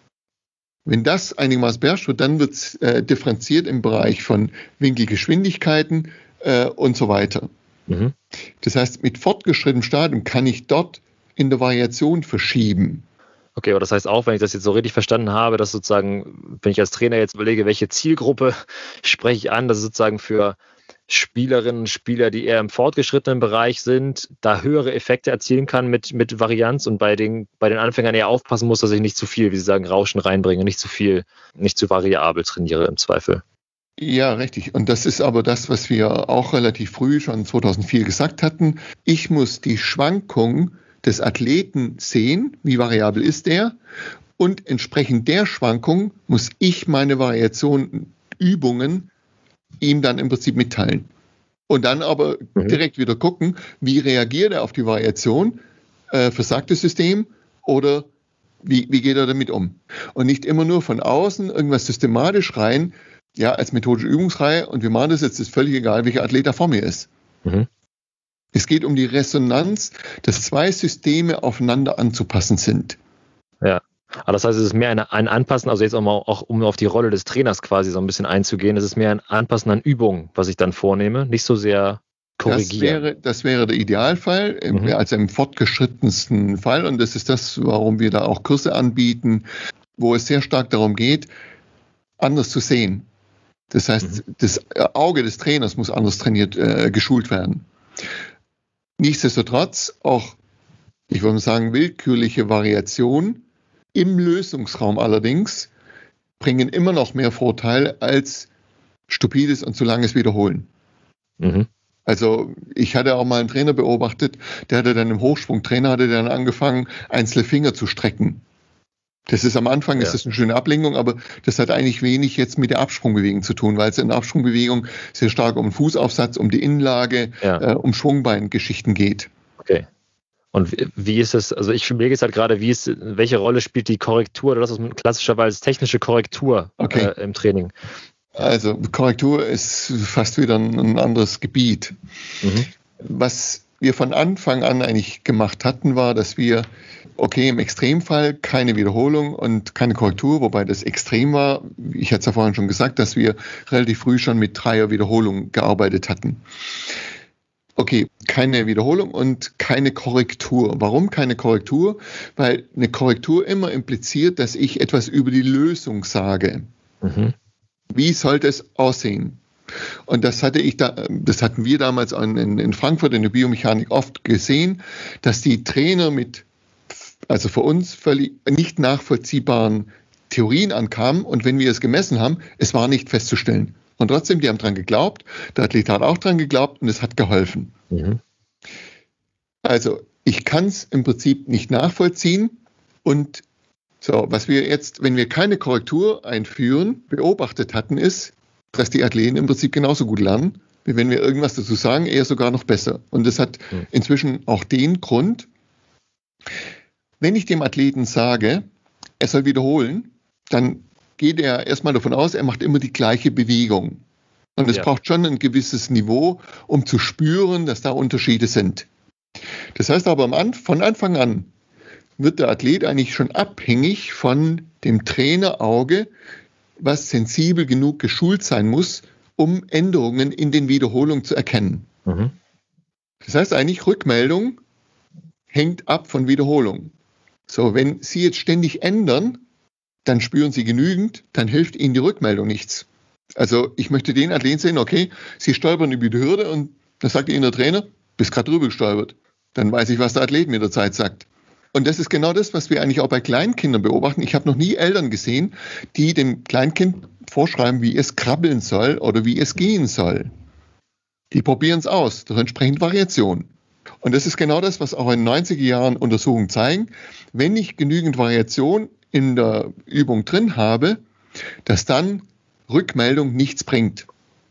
Wenn das einigermaßen beherrscht wird, dann wird es äh, differenziert im Bereich von Winkelgeschwindigkeiten äh, und so weiter. Mhm. Das heißt, mit fortgeschrittenem Stadium kann ich dort in der Variation verschieben. Okay, aber das heißt auch, wenn ich das jetzt so richtig verstanden habe, dass sozusagen, wenn ich als Trainer jetzt überlege, welche Zielgruppe spreche ich an, dass es sozusagen für Spielerinnen und Spieler, die eher im fortgeschrittenen Bereich sind, da höhere Effekte erzielen kann mit, mit Varianz und bei den, bei den Anfängern eher aufpassen muss, dass ich nicht zu viel, wie Sie sagen, Rauschen reinbringe, nicht zu viel, nicht zu variabel trainiere im Zweifel. Ja, richtig. Und das ist aber das, was wir auch relativ früh, schon zweitausendvier gesagt hatten. Ich muss die Schwankung des Athleten sehen, wie variabel ist der, und entsprechend der Schwankung muss ich meine Variation, Übungen ihm dann im Prinzip mitteilen. Und dann aber mhm. direkt wieder gucken, wie reagiert er auf die Variation, äh, versagt das System oder wie, wie geht er damit um? Und nicht immer nur von außen irgendwas systematisch rein, ja, als methodische Übungsreihe und wir machen das jetzt, ist völlig egal, welcher Athlet da vor mir ist. Mhm. Es geht um die Resonanz, dass zwei Systeme aufeinander anzupassen sind. Ja. Aber das heißt, es ist mehr ein, ein Anpassen, also jetzt auch, mal, auch um auf die Rolle des Trainers quasi so ein bisschen einzugehen, es ist mehr ein Anpassen an Übungen, was ich dann vornehme, nicht so sehr korrigieren. Das wäre, das wäre der Idealfall, mhm. also im fortgeschrittensten Fall. Und das ist das, warum wir da auch Kurse anbieten, wo es sehr stark darum geht, anders zu sehen. Das heißt, mhm. das Auge des Trainers muss anders trainiert, äh, geschult werden. Nichtsdestotrotz auch, ich würde sagen, willkürliche Variationen im Lösungsraum allerdings bringen immer noch mehr Vorteile als stupides und zu langes Wiederholen. Mhm. Also ich hatte auch mal einen Trainer beobachtet, der hatte dann im Hochsprungtrainer hatte dann angefangen, einzelne Finger zu strecken. Das ist am Anfang, ja. ist das eine schöne Ablenkung, aber das hat eigentlich wenig jetzt mit der Absprungbewegung zu tun, weil es in der Absprungbewegung sehr stark um den Fußaufsatz, um die Innenlage, ja. äh, um Schwungbeingeschichten geht. Okay. Und wie ist es, also ich mir geht es halt gerade, wie ist, welche Rolle spielt die Korrektur oder das ist klassischerweise technische Korrektur okay. äh, im Training? Also Korrektur ist fast wieder ein, ein anderes Gebiet. Mhm. Was wir von Anfang an eigentlich gemacht hatten, war, dass wir, okay, im Extremfall keine Wiederholung und keine Korrektur, wobei das extrem war. Ich hatte es ja vorhin schon gesagt, dass wir relativ früh schon mit Dreier-Wiederholung gearbeitet hatten. Okay, keine Wiederholung und keine Korrektur. Warum keine Korrektur? Weil eine Korrektur immer impliziert, dass ich etwas über die Lösung sage. Mhm. Wie sollte es aussehen? Und das hatte ich da, das hatten wir damals in, in Frankfurt in der Biomechanik oft gesehen, dass die Trainer mit, also für uns völlig nicht nachvollziehbaren Theorien ankamen und wenn wir es gemessen haben, es war nicht festzustellen. Und trotzdem, die haben dran geglaubt, der Athlet hat auch dran geglaubt und es hat geholfen. Mhm. Also ich kann es im Prinzip nicht nachvollziehen und so, was wir jetzt, wenn wir keine Korrektur einführen, beobachtet hatten, ist, dass die Athleten im Prinzip genauso gut lernen, wie wenn wir irgendwas dazu sagen, eher sogar noch besser. Und das hat mhm. inzwischen auch den Grund, wenn ich dem Athleten sage, er soll wiederholen, dann geht er erstmal davon aus, er macht immer die gleiche Bewegung. Und es ja. braucht schon ein gewisses Niveau, um zu spüren, dass da Unterschiede sind. Das heißt aber von Anfang an wird der Athlet eigentlich schon abhängig von dem Trainerauge, was sensibel genug geschult sein muss, um Änderungen in den Wiederholungen zu erkennen. Mhm. Das heißt eigentlich, Rückmeldung hängt ab von Wiederholung. So, wenn Sie jetzt ständig ändern, dann spüren Sie genügend, dann hilft Ihnen die Rückmeldung nichts. Also ich möchte den Athleten sehen, okay, Sie stolpern über die Hürde und dann sagt Ihnen der Trainer, bist gerade drüber gestolpert. Dann weiß ich, was der Athlet mit der Zeit sagt. Und das ist genau das, was wir eigentlich auch bei Kleinkindern beobachten. Ich habe noch nie Eltern gesehen, die dem Kleinkind vorschreiben, wie es krabbeln soll oder wie es gehen soll. Die probieren es aus, durch entsprechend Variation. Und das ist genau das, was auch in den neunziger Jahren Untersuchungen zeigen. Wenn ich genügend Variation in der Übung drin habe, dass dann Rückmeldung nichts bringt.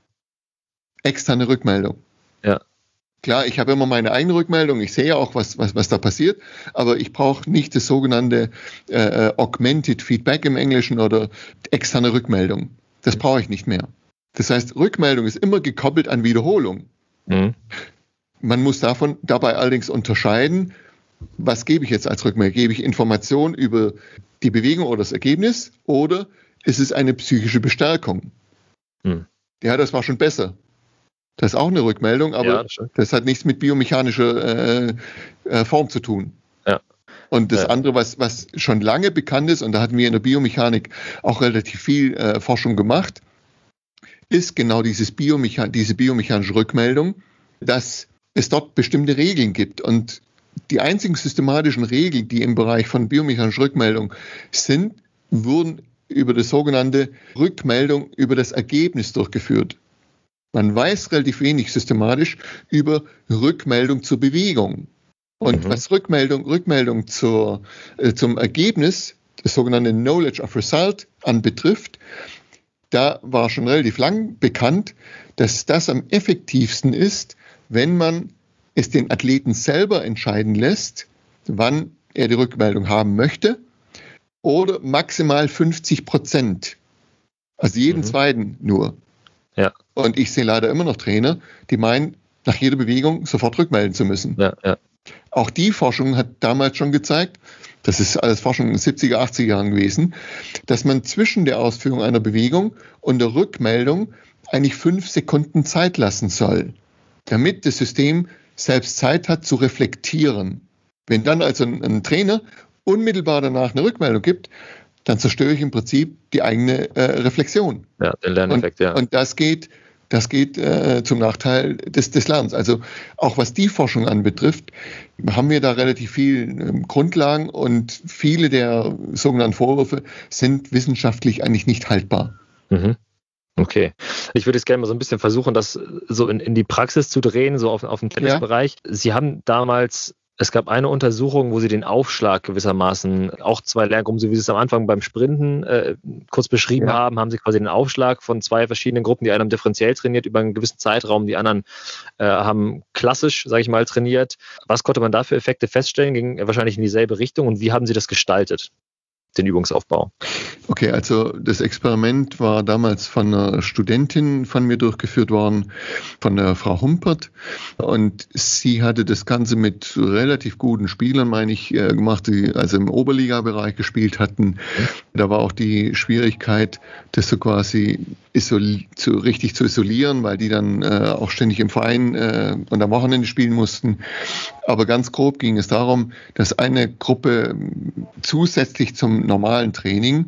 Externe Rückmeldung. Ja. Klar, ich habe immer meine eigene Rückmeldung, ich sehe auch, was, was, was da passiert, aber ich brauche nicht das sogenannte äh, Augmented Feedback im Englischen oder externe Rückmeldung. Das brauche ich nicht mehr. Das heißt, Rückmeldung ist immer gekoppelt an Wiederholung. Mhm. Man muss davon dabei allerdings unterscheiden, was gebe ich jetzt als Rückmeldung? Gebe ich Informationen über die Bewegung oder das Ergebnis oder ist es eine psychische Bestärkung? Mhm. Ja, das war schon besser. Das ist auch eine Rückmeldung, aber ja, das, das hat nichts mit biomechanischer äh, äh, Form zu tun. Ja. Und das ja. andere, was, was schon lange bekannt ist, und da hatten wir in der Biomechanik auch relativ viel äh, Forschung gemacht, ist genau dieses Biomechan- diese biomechanische Rückmeldung, dass es dort bestimmte Regeln gibt. Und die einzigen systematischen Regeln, die im Bereich von biomechanischer Rückmeldung sind, wurden über das sogenannte Rückmeldung über das Ergebnis durchgeführt. Man weiß relativ wenig systematisch über Rückmeldung zur Bewegung. Und mhm. was Rückmeldung, Rückmeldung zur, äh, zum Ergebnis, das sogenannte Knowledge of Result, anbetrifft, da war schon relativ lang bekannt, dass das am effektivsten ist, wenn man es den Athleten selber entscheiden lässt, wann er die Rückmeldung haben möchte, oder maximal fünfzig Prozent. Also jeden mhm. zweiten nur. Ja. Und ich sehe leider immer noch Trainer, die meinen, nach jeder Bewegung sofort rückmelden zu müssen. Ja, ja. Auch die Forschung hat damals schon gezeigt, das ist alles Forschung in den siebziger, achtziger Jahren gewesen, dass man zwischen der Ausführung einer Bewegung und der Rückmeldung eigentlich fünf Sekunden Zeit lassen soll. damit das System selbst Zeit hat zu reflektieren. Wenn dann also ein, ein Trainer unmittelbar danach eine Rückmeldung gibt, dann zerstöre ich im Prinzip die eigene äh, Reflexion. Ja, den Lerneffekt, und, ja. Und das geht, das geht äh, zum Nachteil des, des Lernens. Also auch was die Forschung anbetrifft, haben wir da relativ viel ähm, Grundlagen und viele der sogenannten Vorwürfe sind wissenschaftlich eigentlich nicht haltbar. Mhm. Okay. Ich würde jetzt gerne mal so ein bisschen versuchen, das so in, in die Praxis zu drehen, so auf, auf den Tennisbereich. Ja. Sie haben damals, es gab eine Untersuchung, wo Sie den Aufschlag gewissermaßen, auch zwei Lerngruppen, so wie Sie es am Anfang beim Sprinten äh, kurz beschrieben ja. haben, haben Sie quasi den Aufschlag von zwei verschiedenen Gruppen, die einen haben differenziell trainiert über einen gewissen Zeitraum, die anderen äh, haben klassisch, sage ich mal, trainiert. Was konnte man da für Effekte feststellen? Ging wahrscheinlich in dieselbe Richtung und wie haben Sie das gestaltet, den Übungsaufbau? Okay, also das Experiment war damals von einer Studentin von mir durchgeführt worden, von der Frau Humpert. Und sie hatte das Ganze mit relativ guten Spielern, meine ich, gemacht, die also im Oberliga-Bereich gespielt hatten. Da war auch die Schwierigkeit, das so quasi isoli- zu, richtig zu isolieren, weil die dann äh, auch ständig im Verein äh, und am Wochenende spielen mussten. Aber ganz grob ging es darum, dass eine Gruppe zusätzlich zum normalen Training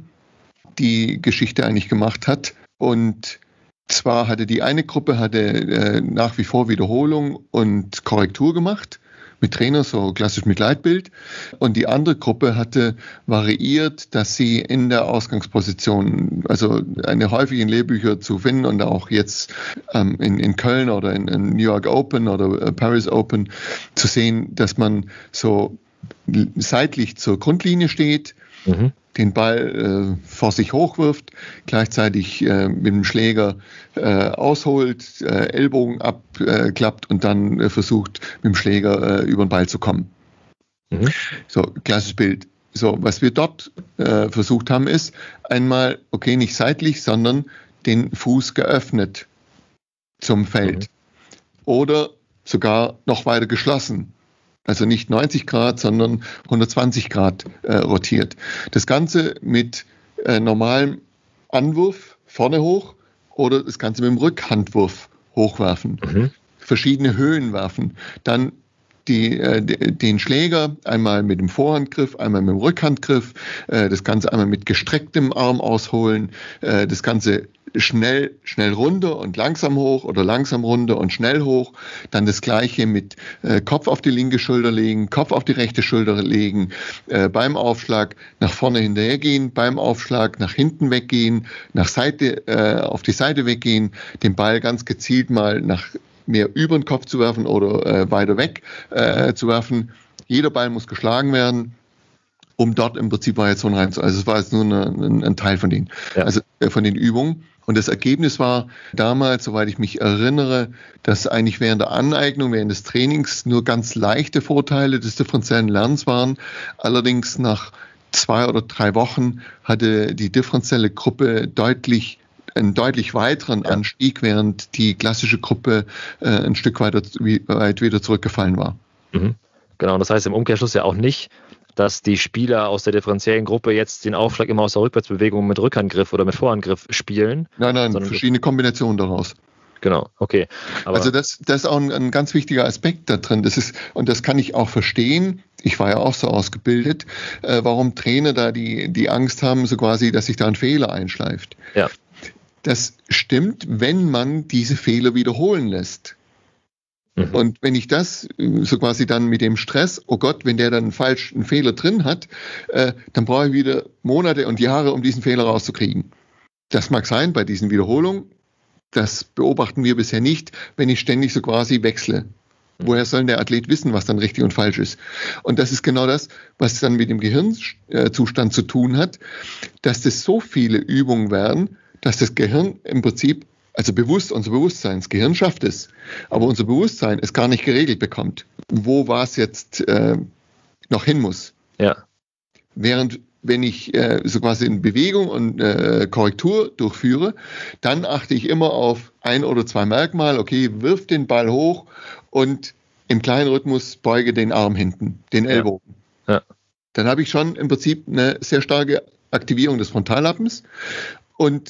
die Geschichte eigentlich gemacht hat. Und zwar hatte die eine Gruppe hatte äh, nach wie vor Wiederholung und Korrektur gemacht, mit Trainer, so klassisch mit Leitbild. Und die andere Gruppe hatte variiert, dass sie in der Ausgangsposition, also eine häufig in Lehrbüchern zu finden und auch jetzt ähm, in, in Köln oder in, in New York Open oder äh, Paris Open zu sehen, dass man so seitlich zur Grundlinie steht, mhm. den Ball äh, vor sich hochwirft, gleichzeitig äh, mit dem Schläger äh, ausholt, äh, Ellbogen abklappt äh, und dann äh, versucht, mit dem Schläger äh, über den Ball zu kommen. Mhm. So, klassisches Bild. So, was wir dort äh, versucht haben, ist einmal, okay, nicht seitlich, sondern den Fuß geöffnet zum Feld. Mhm. Oder sogar noch weiter geschlossen. Also nicht neunzig Grad, sondern hundertzwanzig Grad äh, rotiert. Das Ganze mit äh, normalem Anwurf vorne hoch oder das Ganze mit dem Rückhandwurf hochwerfen. Mhm. Verschiedene Höhen werfen. Dann die, äh, den Schläger einmal mit dem Vorhandgriff, einmal mit dem Rückhandgriff. Äh, das Ganze einmal mit gestrecktem Arm ausholen. Äh, das Ganze schnell, schnell runter und langsam hoch oder langsam runter und schnell hoch. Dann das Gleiche mit äh, Kopf auf die linke Schulter legen, Kopf auf die rechte Schulter legen, äh, beim Aufschlag nach vorne hinterhergehen, beim Aufschlag nach hinten weggehen, nach Seite, äh, auf die Seite weggehen, den Ball ganz gezielt mal nach mehr über den Kopf zu werfen oder äh, weiter weg äh, zu werfen. Jeder Ball muss geschlagen werden, um dort im Prinzip Variation reinzuholen. Also es war jetzt nur eine, ein, ein Teil von denen, ja. also äh, von den Übungen. Und das Ergebnis war damals, soweit ich mich erinnere, dass eigentlich während der Aneignung, während des Trainings nur ganz leichte Vorteile des differenziellen Lernens waren. Allerdings nach zwei oder drei Wochen hatte die differenzielle Gruppe deutlich einen deutlich weiteren ja. Anstieg, während die klassische Gruppe äh, ein Stück weiter, weit wieder zurückgefallen war. Mhm. Genau, das heißt im Umkehrschluss ja auch nicht, dass die Spieler aus der differenziellen Gruppe jetzt den Aufschlag immer aus der Rückwärtsbewegung mit Rückhandgriff oder mit Vorhandgriff spielen. Nein, nein, verschiedene Kombinationen daraus. Genau, okay. Aber also das, das ist auch ein, ein ganz wichtiger Aspekt da drin. Das ist, und das kann ich auch verstehen. Ich war ja auch so ausgebildet, äh, warum Trainer da die, die Angst haben, so quasi, dass sich da ein Fehler einschleift. Ja. Das stimmt, wenn man diese Fehler wiederholen lässt. Mhm. Und wenn ich das so quasi dann mit dem Stress, oh Gott, wenn der dann einen falschen Fehler drin hat, äh, dann brauche ich wieder Monate und Jahre, um diesen Fehler rauszukriegen. Das mag sein bei diesen Wiederholungen. Das beobachten wir bisher nicht, wenn ich ständig so quasi wechsle. Woher soll der Athlet wissen, was dann richtig und falsch ist? Und das ist genau das, was dann mit dem Gehirnzustand zu tun hat, dass das so viele Übungen werden, dass das Gehirn im Prinzip, also bewusst, unser Bewusstsein, das Gehirn schafft es, aber unser Bewusstsein es gar nicht geregelt bekommt, wo was jetzt äh, noch hin muss. Ja. Während, wenn ich äh, so quasi in Bewegung und äh, Korrektur durchführe, dann achte ich immer auf ein oder zwei Merkmale, okay, wirf den Ball hoch und im kleinen Rhythmus beuge den Arm hinten, den Ellbogen. Ja. Ja. Dann habe ich schon im Prinzip eine sehr starke Aktivierung des Frontallappens und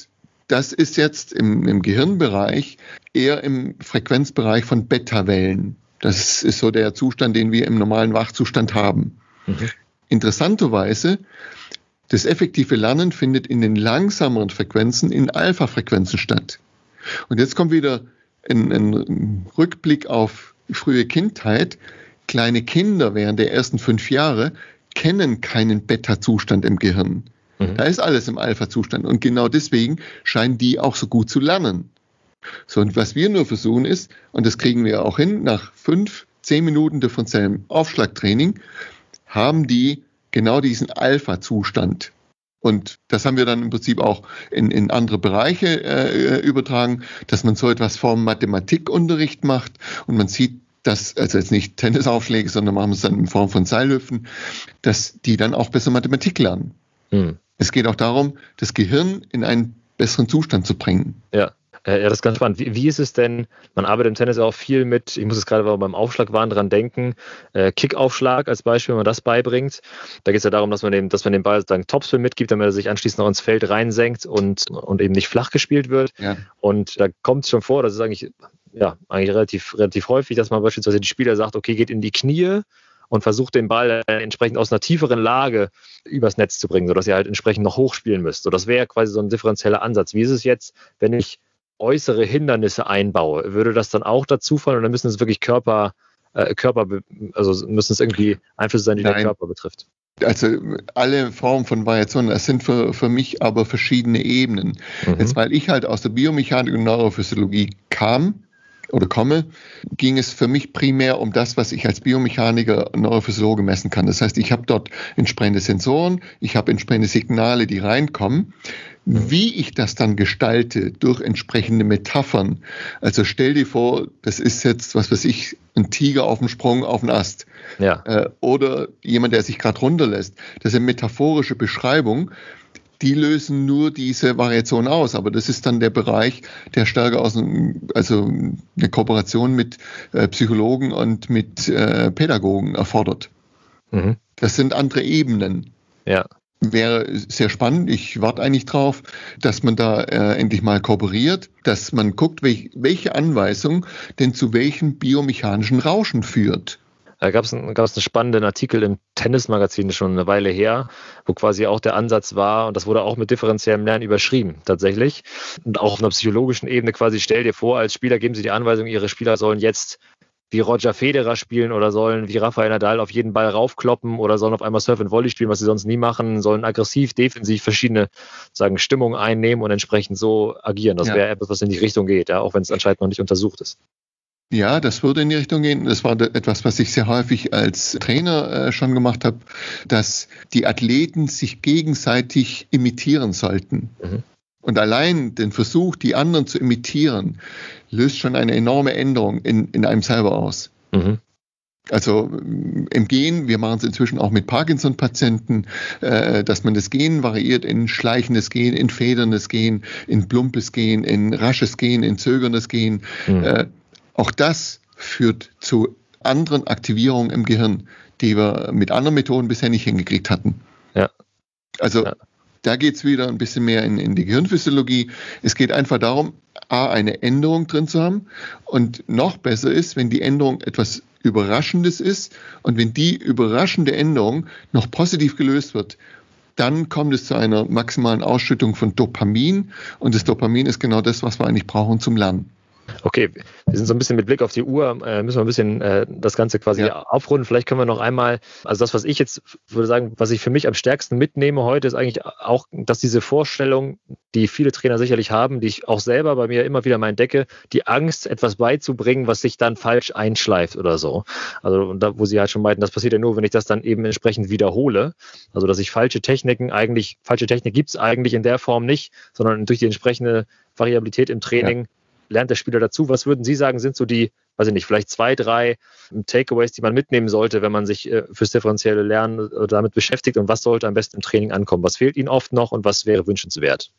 das ist jetzt im, im Gehirnbereich eher im Frequenzbereich von Beta-Wellen. Das ist so der Zustand, den wir im normalen Wachzustand haben. Mhm. Interessanterweise, das effektive Lernen findet in den langsameren Frequenzen in Alpha-Frequenzen statt. Und jetzt kommt wieder ein, ein Rückblick auf frühe Kindheit. Kleine Kinder während der ersten fünf Jahre kennen keinen Beta-Zustand im Gehirn. Mhm. Da ist alles im Alpha-Zustand. Und genau deswegen scheinen die auch so gut zu lernen. So, und was wir nur versuchen ist, und das kriegen wir auch hin, nach fünf, zehn Minuten differenziellem Aufschlagtraining, haben die genau diesen Alpha-Zustand. Und das haben wir dann im Prinzip auch in, in andere Bereiche äh, übertragen, dass man so etwas vom Mathematikunterricht macht und man sieht, dass, also jetzt nicht Tennisaufschläge, sondern machen wir es dann in Form von Seilhüpfen, dass die dann auch besser Mathematik lernen. Hm. Es geht auch darum, das Gehirn in einen besseren Zustand zu bringen. Ja. Ja, das ist ganz spannend. Wie, wie ist es denn, man arbeitet im Tennis auch viel mit, ich muss jetzt gerade beim Aufschlagwahn dran denken, äh, Kickaufschlag als Beispiel, wenn man das beibringt. Da geht es ja darum, dass man dem, dass man dem Ball sozusagen Topspin mitgibt, damit er sich anschließend noch ins Feld reinsenkt und, und eben nicht flach gespielt wird. Ja. Und da kommt es schon vor, das ist eigentlich, ja, eigentlich relativ, relativ häufig, dass man beispielsweise die Spieler sagt, okay, geht in die Knie und versucht den Ball entsprechend aus einer tieferen Lage übers Netz zu bringen, sodass ihr halt entsprechend noch hochspielen müsst. So, das wäre quasi so ein differenzieller Ansatz. Wie ist es jetzt, wenn ich äußere Hindernisse einbaue? Würde das dann auch dazu fallen oder müssen es wirklich Körper, äh, Körper, also müssen es irgendwie Einflüsse sein, die Nein. den Körper betrifft? Also alle Formen von Variationen, das sind für, für mich aber verschiedene Ebenen. Mhm. Jetzt, weil ich halt aus der Biomechanik und Neurophysiologie kam oder komme, ging es für mich primär um das, was ich als Biomechaniker und Neurophysiologe messen kann. Das heißt, ich habe dort entsprechende Sensoren, ich habe entsprechende Signale, die reinkommen. Wie ich das dann gestalte durch entsprechende Metaphern. Also stell dir vor, das ist jetzt, was weiß ich, ein Tiger auf dem Sprung auf den Ast. Ja. Äh, oder jemand, der sich gerade runterlässt. Das ist eine metaphorische Beschreibung. Die lösen nur diese Variation aus. Aber das ist dann der Bereich, der stärker aus, also eine Kooperation mit äh, Psychologen und mit äh, Pädagogen erfordert. Mhm. Das sind andere Ebenen. Ja. Wäre sehr spannend. Ich warte eigentlich drauf, dass man da äh, endlich mal kooperiert, dass man guckt, welch, welche Anweisung denn zu welchem biomechanischen Rauschen führt. Da gab es einen, gab es einen spannenden Artikel im Tennismagazin schon eine Weile her, wo quasi auch der Ansatz war, und das wurde auch mit differenziellem Lernen überschrieben, tatsächlich. Und auch auf einer psychologischen Ebene quasi, stell dir vor, als Spieler geben sie die Anweisung, ihre Spieler sollen jetzt wie Roger Federer spielen oder sollen wie Rafael Nadal auf jeden Ball raufkloppen oder sollen auf einmal Surf and Volley spielen, was sie sonst nie machen, sollen aggressiv, defensiv verschiedene sagen, Stimmungen einnehmen und entsprechend so agieren. Das ja. wäre etwas, was in die Richtung geht, ja, auch wenn es anscheinend noch nicht untersucht ist. Ja, das würde in die Richtung gehen. Das war etwas, was ich sehr häufig als Trainer äh, schon gemacht habe, dass die Athleten sich gegenseitig imitieren sollten. Mhm. Und allein den Versuch, die anderen zu imitieren, löst schon eine enorme Änderung in, in einem selber aus. Mhm. Also im Gehen, wir machen es inzwischen auch mit Parkinson-Patienten, äh, dass man das Gehen variiert in schleichendes Gehen, in federndes Gehen, in plumpes Gehen, in rasches Gehen, in zögerndes Gehen. Mhm. Äh, auch das führt zu anderen Aktivierungen im Gehirn, die wir mit anderen Methoden bisher nicht hingekriegt hatten. Ja. Also ja. Da geht es wieder ein bisschen mehr in, in die Gehirnphysiologie. Es geht einfach darum, A, eine Änderung drin zu haben. Und noch besser ist, wenn die Änderung etwas Überraschendes ist und wenn die überraschende Änderung noch positiv gelöst wird, dann kommt es zu einer maximalen Ausschüttung von Dopamin. Und das Dopamin ist genau das, was wir eigentlich brauchen zum Lernen. Okay, wir sind so ein bisschen mit Blick auf die Uhr, äh, müssen wir ein bisschen äh, das Ganze quasi ja. aufrunden. Vielleicht können wir noch einmal, also das, was ich jetzt würde sagen, was ich für mich am stärksten mitnehme heute, ist eigentlich auch, dass diese Vorstellung, die viele Trainer sicherlich haben, die ich auch selber bei mir immer wieder mal entdecke, die Angst, etwas beizubringen, was sich dann falsch einschleift oder so. Also da, wo sie halt schon meinten, das passiert ja nur, wenn ich das dann eben entsprechend wiederhole. Also dass ich falsche Techniken eigentlich, falsche Technik gibt es eigentlich in der Form nicht, sondern durch die entsprechende Variabilität im Training ja. lernt der Spieler dazu. Was würden Sie sagen, sind so die, weiß ich nicht, vielleicht zwei, drei Takeaways, die man mitnehmen sollte, wenn man sich äh, fürs differenzielle Lernen äh, damit beschäftigt, und was sollte am besten im Training ankommen? Was fehlt Ihnen oft noch und was wäre wünschenswert?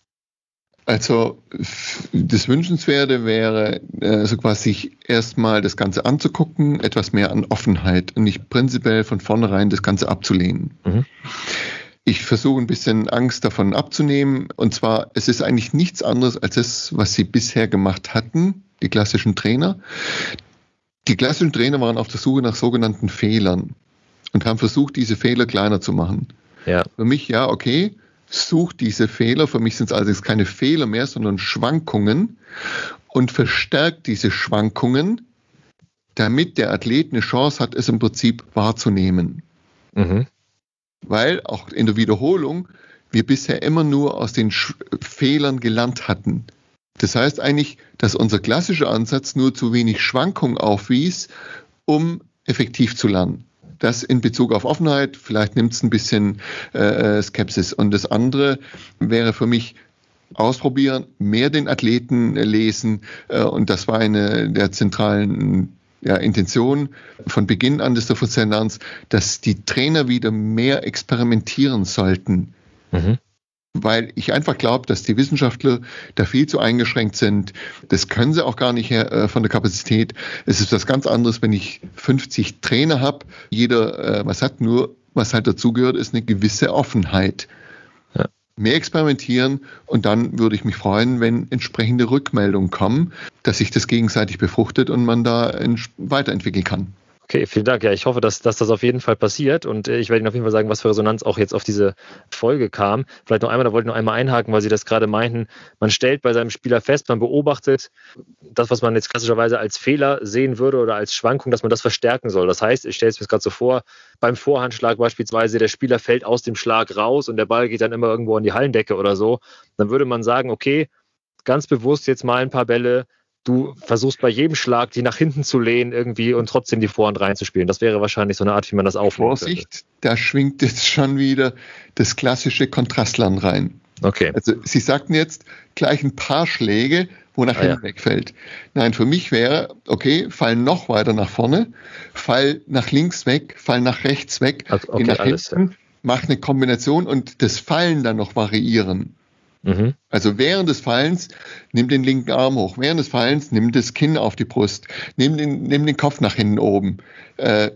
Also das Wünschenswerte wäre, also quasi sich erstmal das Ganze anzugucken, etwas mehr an Offenheit und nicht prinzipiell von vornherein das Ganze abzulehnen. Mhm. Ich versuche ein bisschen Angst davon abzunehmen. Und zwar, es ist eigentlich nichts anderes als das, was sie bisher gemacht hatten, die klassischen Trainer. Die klassischen Trainer waren auf der Suche nach sogenannten Fehlern und haben versucht, diese Fehler kleiner zu machen. Ja. Für mich, ja, okay, sucht diese Fehler. Für mich sind es allerdings keine Fehler mehr, sondern Schwankungen und verstärkt diese Schwankungen, damit der Athlet eine Chance hat, es im Prinzip wahrzunehmen. Mhm. Weil auch in der Wiederholung wir bisher immer nur aus den Sch- Fehlern gelernt hatten. Das heißt eigentlich, dass unser klassischer Ansatz nur zu wenig Schwankung aufwies, um effektiv zu lernen. Das in Bezug auf Offenheit, vielleicht nimmt es ein bisschen äh, Skepsis. Und das andere wäre für mich ausprobieren, mehr den Athleten lesen. Äh, und das war eine der zentralen ja, Intentionen von Beginn an des differenziellen Lernens, dass die Trainer wieder mehr experimentieren sollten. Mhm. Weil ich einfach glaube, dass die Wissenschaftler da viel zu eingeschränkt sind. Das können sie auch gar nicht her, äh, von der Kapazität. Es ist was ganz anderes, wenn ich fünfzig Trainer habe. Jeder äh, was hat, nur was halt dazugehört, ist eine gewisse Offenheit. Ja. Mehr experimentieren und dann würde ich mich freuen, wenn entsprechende Rückmeldungen kommen, dass sich das gegenseitig befruchtet und man da weiterentwickeln kann. Okay, vielen Dank. Ja, ich hoffe, dass, dass das auf jeden Fall passiert und äh, ich werde Ihnen auf jeden Fall sagen, was für Resonanz auch jetzt auf diese Folge kam. Vielleicht noch einmal, da wollte ich noch einmal einhaken, weil Sie das gerade meinten. Man stellt bei seinem Spieler fest, man beobachtet das, was man jetzt klassischerweise als Fehler sehen würde oder als Schwankung, dass man das verstärken soll. Das heißt, ich stelle es mir gerade so vor, beim Vorhandschlag beispielsweise, der Spieler fällt aus dem Schlag raus und der Ball geht dann immer irgendwo an die Hallendecke oder so. Dann würde man sagen, okay, ganz bewusst jetzt mal ein paar Bälle. Du versuchst bei jedem Schlag, die nach hinten zu lehnen irgendwie und trotzdem die Vorhand reinzuspielen. Das wäre wahrscheinlich so eine Art, wie man das aufnimmt. Vorsicht, könnte. Da schwingt jetzt schon wieder das klassische Kontrastlernen rein. Okay. Also Sie sagten jetzt gleich ein paar Schläge, wo nach ah, hinten ja. wegfällt. Nein, für mich wäre, okay, fall noch weiter nach vorne, fall nach links weg, fall nach rechts weg, okay, geh nach alles, hinten, ja. mach eine Kombination und das Fallen dann noch variieren. Mhm. Also während des Fallens nimm den linken Arm hoch, während des Fallens nimm das Kinn auf die Brust, nimm den, nimm den Kopf nach hinten oben. Äh,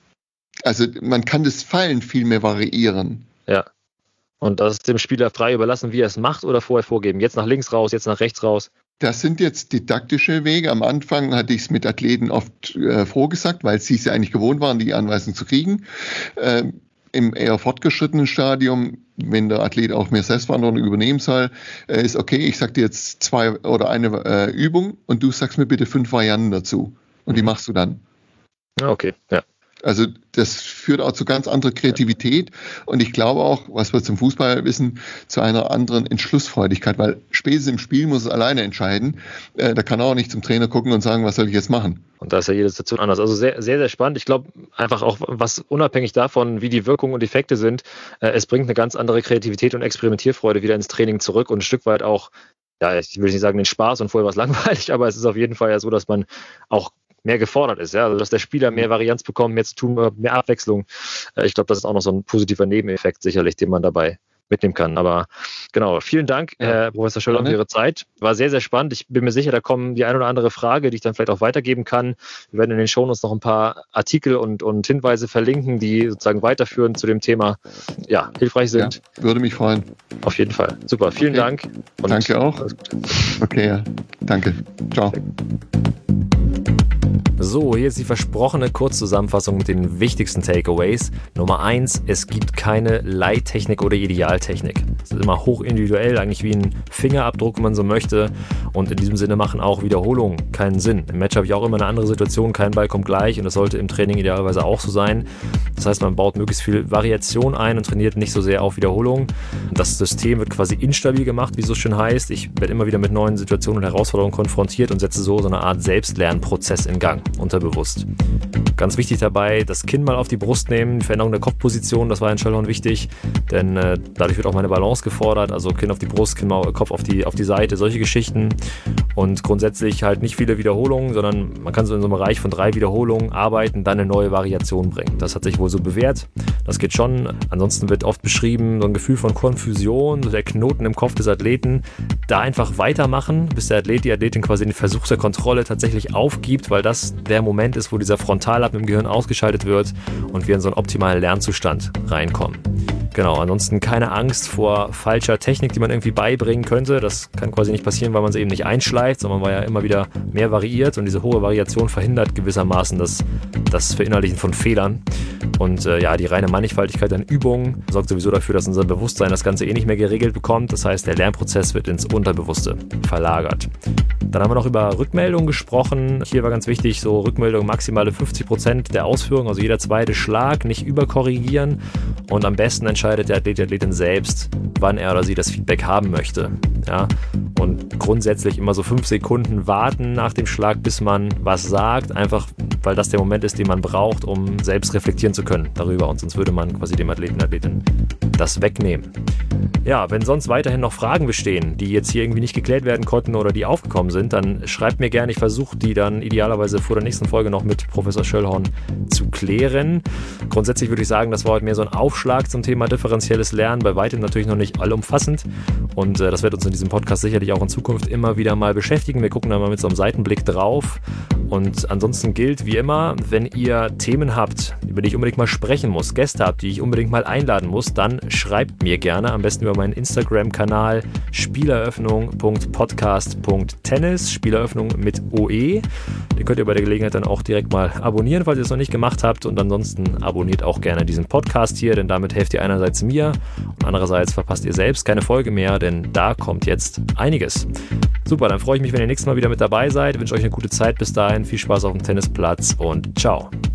also man kann das Fallen viel mehr variieren. Ja. Und das ist dem Spieler frei überlassen, wie er es macht oder vorher vorgeben. Jetzt nach links raus, jetzt nach rechts raus. Das sind jetzt didaktische Wege. Am Anfang hatte ich es mit Athleten oft äh, vorgesagt, weil sie es ja eigentlich gewohnt waren, die Anweisung zu kriegen. Ähm, Im eher fortgeschrittenen Stadium, wenn der Athlet auch mehr Selbstverantwortung übernehmen soll, äh, ist okay, ich sage dir jetzt zwei oder eine äh, Übung und du sagst mir bitte fünf Varianten dazu. Und die machst du dann. Okay, ja. Also das führt auch zu ganz anderer Kreativität und ich glaube auch, was wir zum Fußball wissen, zu einer anderen Entschlussfreudigkeit, weil spätestens im Spiel muss es alleine entscheiden. Äh, da kann er auch nicht zum Trainer gucken und sagen, was soll ich jetzt machen. Und da ist ja jede Situation anders. Also sehr, sehr, sehr spannend. Ich glaube einfach auch, was unabhängig davon, wie die Wirkungen und Effekte sind, äh, es bringt eine ganz andere Kreativität und Experimentierfreude wieder ins Training zurück und ein Stück weit auch, ja, ich will nicht sagen den Spaß und vorher war es langweilig, aber es ist auf jeden Fall ja so, dass man auch mehr gefordert ist, ja, also dass der Spieler mehr Varianz bekommt, mehr zu tun, mehr Abwechslung. Ich glaube, das ist auch noch so ein positiver Nebeneffekt sicherlich, den man dabei mitnehmen kann. Aber genau, vielen Dank, ja. Herr Professor Schöller, für Ihre Zeit. War sehr, sehr spannend. Ich bin mir sicher, da kommen die ein oder andere Frage, die ich dann vielleicht auch weitergeben kann. Wir werden in den Shownotes noch ein paar Artikel und, und Hinweise verlinken, die sozusagen weiterführen zu dem Thema, ja, hilfreich sind. Ja, würde mich freuen. Auf jeden Fall. Super, vielen okay. Dank. Und danke auch. Okay, ja. Danke. Ciao. So, hier ist die versprochene Kurzzusammenfassung mit den wichtigsten Takeaways. Nummer eins, es gibt keine Leittechnik oder Idealtechnik. Es ist immer hochindividuell, eigentlich wie ein Fingerabdruck, wenn man so möchte. Und in diesem Sinne machen auch Wiederholungen keinen Sinn. Im Match habe ich auch immer eine andere Situation, kein Ball kommt gleich und das sollte im Training idealerweise auch so sein. Das heißt, man baut möglichst viel Variation ein und trainiert nicht so sehr auf Wiederholungen. Das System wird quasi instabil gemacht, wie es so schön heißt. Ich werde immer wieder mit neuen Situationen und Herausforderungen konfrontiert und setze so so eine Art Selbstlernprozess in Gang. Unterbewusst. Ganz wichtig dabei, das Kinn mal auf die Brust nehmen, die Veränderung der Kopfposition, das war in Schöllhorn wichtig, denn äh, dadurch wird auch meine Balance gefordert, also Kinn auf die Brust, Kinn mal, Kopf auf die, auf die Seite, solche Geschichten und grundsätzlich halt nicht viele Wiederholungen, sondern man kann so in so einem Bereich von drei Wiederholungen arbeiten, dann eine neue Variation bringen. Das hat sich wohl so bewährt, das geht schon. Ansonsten wird oft beschrieben, so ein Gefühl von Konfusion, so der Knoten im Kopf des Athleten, da einfach weitermachen, bis der Athlet, die Athletin quasi den Versuch der Kontrolle tatsächlich aufgibt, weil das der Moment ist, wo dieser Frontallappen im Gehirn ausgeschaltet wird und wir in so einen optimalen Lernzustand reinkommen. Genau, ansonsten keine Angst vor falscher Technik, die man irgendwie beibringen könnte. Das kann quasi nicht passieren, weil man sie eben nicht einschleift, sondern weil ja immer wieder mehr variiert und diese hohe Variation verhindert gewissermaßen das, das Verinnerlichen von Fehlern. Und äh, ja, die reine Mannigfaltigkeit an Übungen sorgt sowieso dafür, dass unser Bewusstsein das Ganze eh nicht mehr geregelt bekommt. Das heißt, der Lernprozess wird ins Unterbewusste verlagert. Dann haben wir noch über Rückmeldungen gesprochen. Hier war ganz wichtig, so Rückmeldung maximale fünfzig Prozent der Ausführung, also jeder zweite Schlag, nicht überkorrigieren. Und am besten entscheidet der Athlet, die Athletin selbst, wann er oder sie das Feedback haben möchte. Ja? Und grundsätzlich immer so fünf Sekunden warten nach dem Schlag, bis man was sagt, einfach weil das der Moment ist, den man braucht, um selbst reflektieren zu können darüber. Und sonst würde man quasi dem Athleten, Athletin das wegnehmen. Ja, wenn sonst weiterhin noch Fragen bestehen, die jetzt hier irgendwie nicht geklärt werden konnten oder die aufgekommen sind, dann schreibt mir gerne. Ich versuche die dann idealerweise vor der nächsten Folge noch mit Professor Schöllhorn zu klären. Grundsätzlich würde ich sagen, das war heute mehr so ein Aufschlag zum Thema differenzielles Lernen, bei weitem natürlich noch nicht allumfassend. Und äh, das wird uns in diesem Podcast sicherlich auch in Zukunft immer wieder mal beschäftigen. Wir gucken da mal mit so einem Seitenblick drauf. Und ansonsten gilt wie immer, wenn ihr Themen habt, über die ich unbedingt mal sprechen muss, Gäste habt, die ich unbedingt mal einladen muss, dann schreibt mir gerne, am besten über meinen Instagram-Kanal spieleröffnung punkt podcast punkt tennis, Spieleröffnung mit O E. Den könnt ihr bei der Gelegenheit dann auch direkt mal abonnieren, falls ihr es noch nicht gemacht habt. Und ansonsten abonniert auch gerne diesen Podcast hier, denn damit helft ihr einerseits mir und andererseits verpasst ihr selbst keine Folge mehr, denn da kommt jetzt einiges. Super, dann freue ich mich, wenn ihr nächstes Mal wieder mit dabei seid. Ich wünsche euch eine gute Zeit bis dahin, viel Spaß auf dem Tennisplatz und ciao.